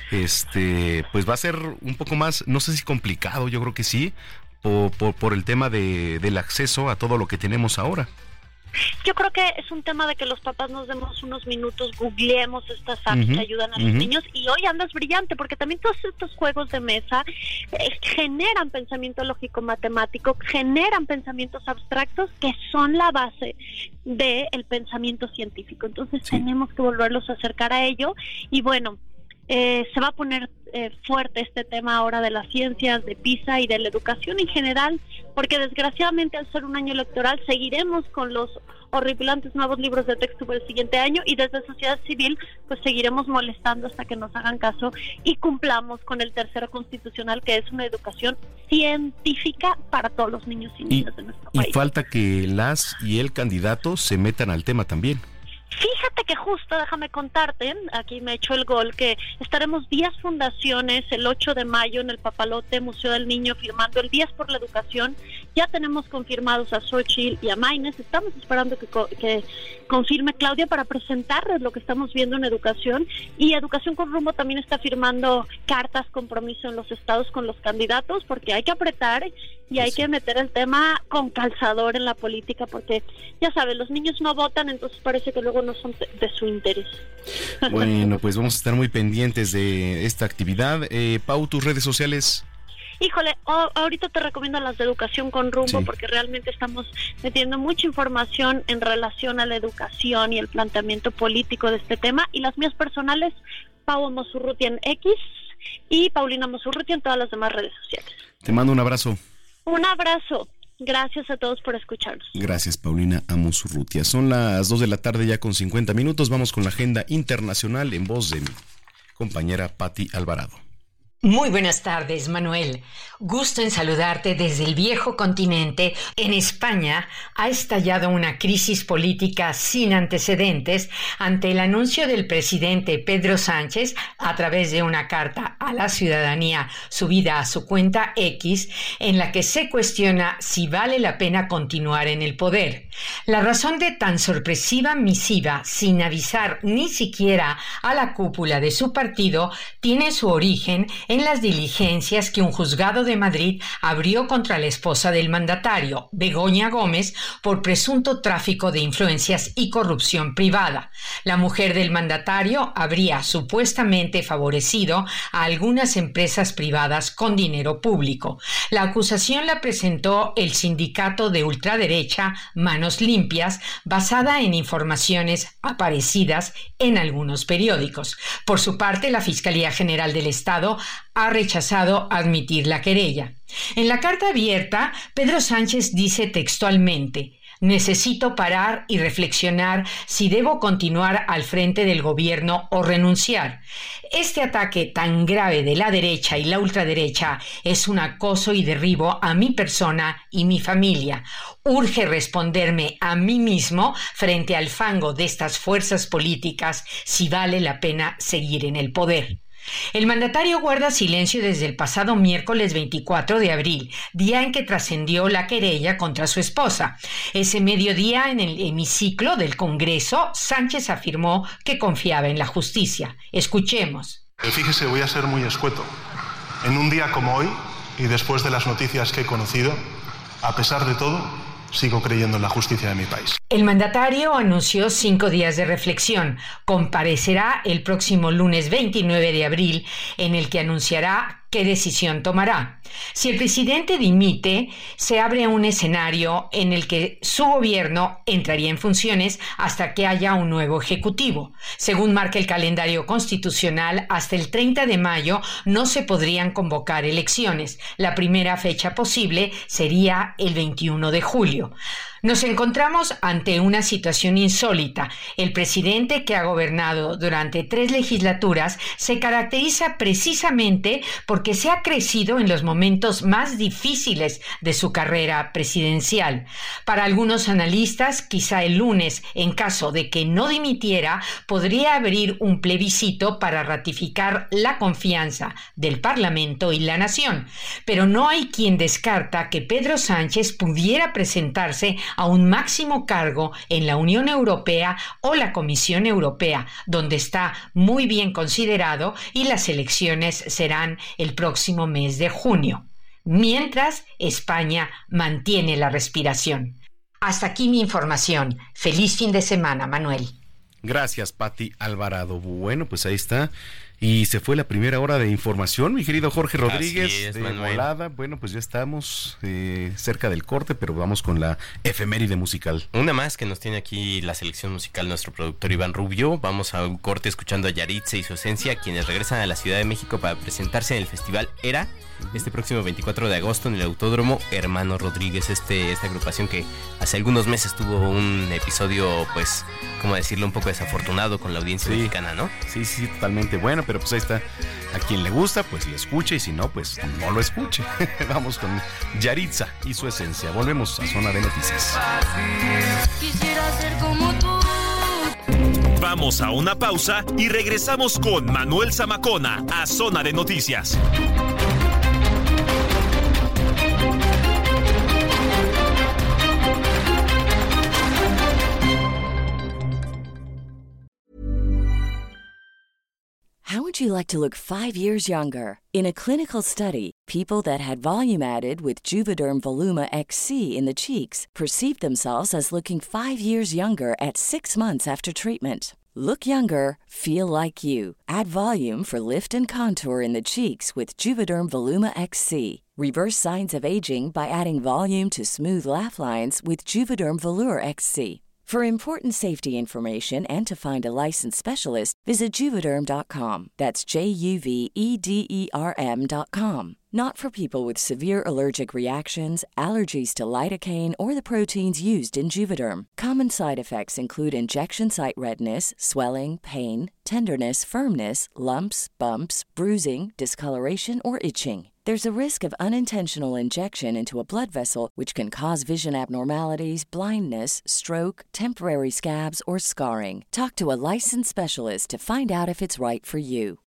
pues va a ser un poco más, no sé si complicado, yo creo que sí, por el tema del acceso a todo lo que tenemos ahora. Yo creo que es un tema de que los papás nos demos unos minutos, googleemos estas apps que ayudan a los niños, y hoy andas brillante, porque también todos estos juegos de mesa generan pensamiento lógico-matemático, generan pensamientos abstractos que son la base del pensamiento científico. Entonces tenemos que volverlos a acercar a ello, y bueno, se va a poner fuerte este tema ahora de las ciencias, de PISA y de la educación en general, porque desgraciadamente al ser un año electoral seguiremos con los horripilantes nuevos libros de texto por el siguiente año, y desde sociedad civil pues seguiremos molestando hasta que nos hagan caso y cumplamos con el tercero constitucional, que es una educación científica para todos los niños y niñas de nuestro país. Y falta que las y el candidato se metan al tema también. Fíjate que justo, déjame contarte, aquí me echo el gol, que estaremos 10 fundaciones el 8 de mayo en el Papalote, Museo del Niño, firmando el 10 por la educación. Ya tenemos confirmados a Xochitl y a Maynes. Estamos esperando que confirme Claudia para presentarles lo que estamos viendo en educación. Y Educación con Rumbo también está firmando cartas compromiso en los estados con los candidatos, porque hay que apretar y hay que meter el tema con calzador en la política, porque ya sabes, los niños no votan, entonces parece que luego no son de su interés. Bueno, pues vamos a estar muy pendientes de esta actividad. Pau, tus redes sociales. Híjole, ahorita te recomiendo las de Educación con Rumbo, porque realmente estamos metiendo mucha información en relación a la educación y el planteamiento político de este tema, y las mías personales, Pau Amosurrutia en X y Paulina Amosurrutia en todas las demás redes sociales. Te mando un abrazo. Un abrazo. Gracias a todos por escucharnos. Gracias, Paulina Amosurrutia. Son las 2 de la tarde ya con 50 minutos. Vamos con la agenda internacional en voz de mi compañera Patti Alvarado. Muy buenas tardes, Manuel. Gusto en saludarte desde el viejo continente. En España ha estallado una crisis política sin antecedentes ante el anuncio del presidente Pedro Sánchez, a través de una carta a la ciudadanía subida a su cuenta X, en la que se cuestiona si vale la pena continuar en el poder. La razón de tan sorpresiva misiva, sin avisar ni siquiera a la cúpula de su partido, tiene su origen en las diligencias que un juzgado de Madrid abrió contra la esposa del mandatario, Begoña Gómez, por presunto tráfico de influencias y corrupción privada. La mujer del mandatario habría supuestamente favorecido a algunas empresas privadas con dinero público. La acusación la presentó el sindicato de ultraderecha Manos Limpias, basada en informaciones aparecidas en algunos periódicos. Por su parte, la Fiscalía General del Estado ha rechazado admitir la querella. En la carta abierta, Pedro Sánchez dice textualmente: necesito parar y reflexionar si debo continuar al frente del gobierno o renunciar. Este ataque tan grave de la derecha y la ultraderecha es un acoso y derribo a mi persona y mi familia. Urge responderme a mí mismo frente al fango de estas fuerzas políticas si vale la pena seguir en el poder. El mandatario guarda silencio desde el pasado miércoles 24 de abril, día en que trascendió la querella contra su esposa. Ese mediodía, en el hemiciclo del Congreso, Sánchez afirmó que confiaba en la justicia. Escuchemos. Fíjese, voy a ser muy escueto. En un día como hoy, y después de las noticias que he conocido, a pesar de todo, sigo creyendo en la justicia de mi país. El mandatario anunció 5 días de reflexión. Comparecerá el próximo lunes 29 de abril, en el que anunciará qué decisión tomará. Si el presidente dimite, se abre un escenario en el que su gobierno entraría en funciones hasta que haya un nuevo ejecutivo. Según marca el calendario constitucional, hasta el 30 de mayo no se podrían convocar elecciones. La primera fecha posible sería el 21 de julio. Nos encontramos ante una situación insólita. El presidente, que ha gobernado durante 3 legislaturas, se caracteriza precisamente porque se ha crecido en los momentos más difíciles de su carrera presidencial. Para algunos analistas, quizá el lunes, en caso de que no dimitiera, podría abrir un plebiscito para ratificar la confianza del Parlamento y la nación. Pero no hay quien descarta que Pedro Sánchez pudiera presentarse a un máximo cargo en la Unión Europea o la Comisión Europea, donde está muy bien considerado, y las elecciones serán el próximo mes de junio, mientras España mantiene la respiración. Hasta aquí mi información. Feliz fin de semana, Manuel. Gracias, Pati Alvarado. Bueno, pues ahí está. Y se fue la primera hora de información, mi querido Jorge Rodríguez. Así es, de Manuel. volada. Bueno, pues ya estamos cerca del corte, pero vamos con la efeméride musical. Una más que nos tiene aquí la selección musical nuestro productor Iván Rubio. Vamos a un corte escuchando a Yaritza y su esencia, quienes regresan a la Ciudad de México para presentarse en el Festival Era este próximo 24 de agosto en el Autódromo Hermano Rodríguez. Esta agrupación que hace algunos meses tuvo un episodio, pues, ¿cómo decirlo?, un poco desafortunado con la audiencia mexicana, ¿no? Sí, totalmente. Bueno, pero pues ahí está. A quien le gusta, pues lo escuche, y si no, pues no lo escuche. Vamos con Yaritza y su esencia. Volvemos a Zona de Noticias. Quisiera ser como tú. Vamos a una pausa y regresamos con Manuel Zamacona a Zona de Noticias. How would you like to look 5 years younger? In a clinical study, people that had volume added with Juvederm Voluma XC in the cheeks perceived themselves as looking 5 years younger at 6 months after treatment. Look younger, feel like you. Add volume for lift and contour in the cheeks with Juvederm Voluma XC. Reverse signs of aging by adding volume to smooth laugh lines with Juvederm Volure XC. For important safety information and to find a licensed specialist, visit Juvederm.com. That's JUVEDERM.com. Not for people with severe allergic reactions, allergies to lidocaine, or the proteins used in Juvederm. Common side effects include injection site redness, swelling, pain, tenderness, firmness, lumps, bumps, bruising, discoloration, or itching. There's a risk of unintentional injection into a blood vessel, which can cause vision abnormalities, blindness, stroke, temporary scabs, or scarring. Talk to a licensed specialist to find out if it's right for you.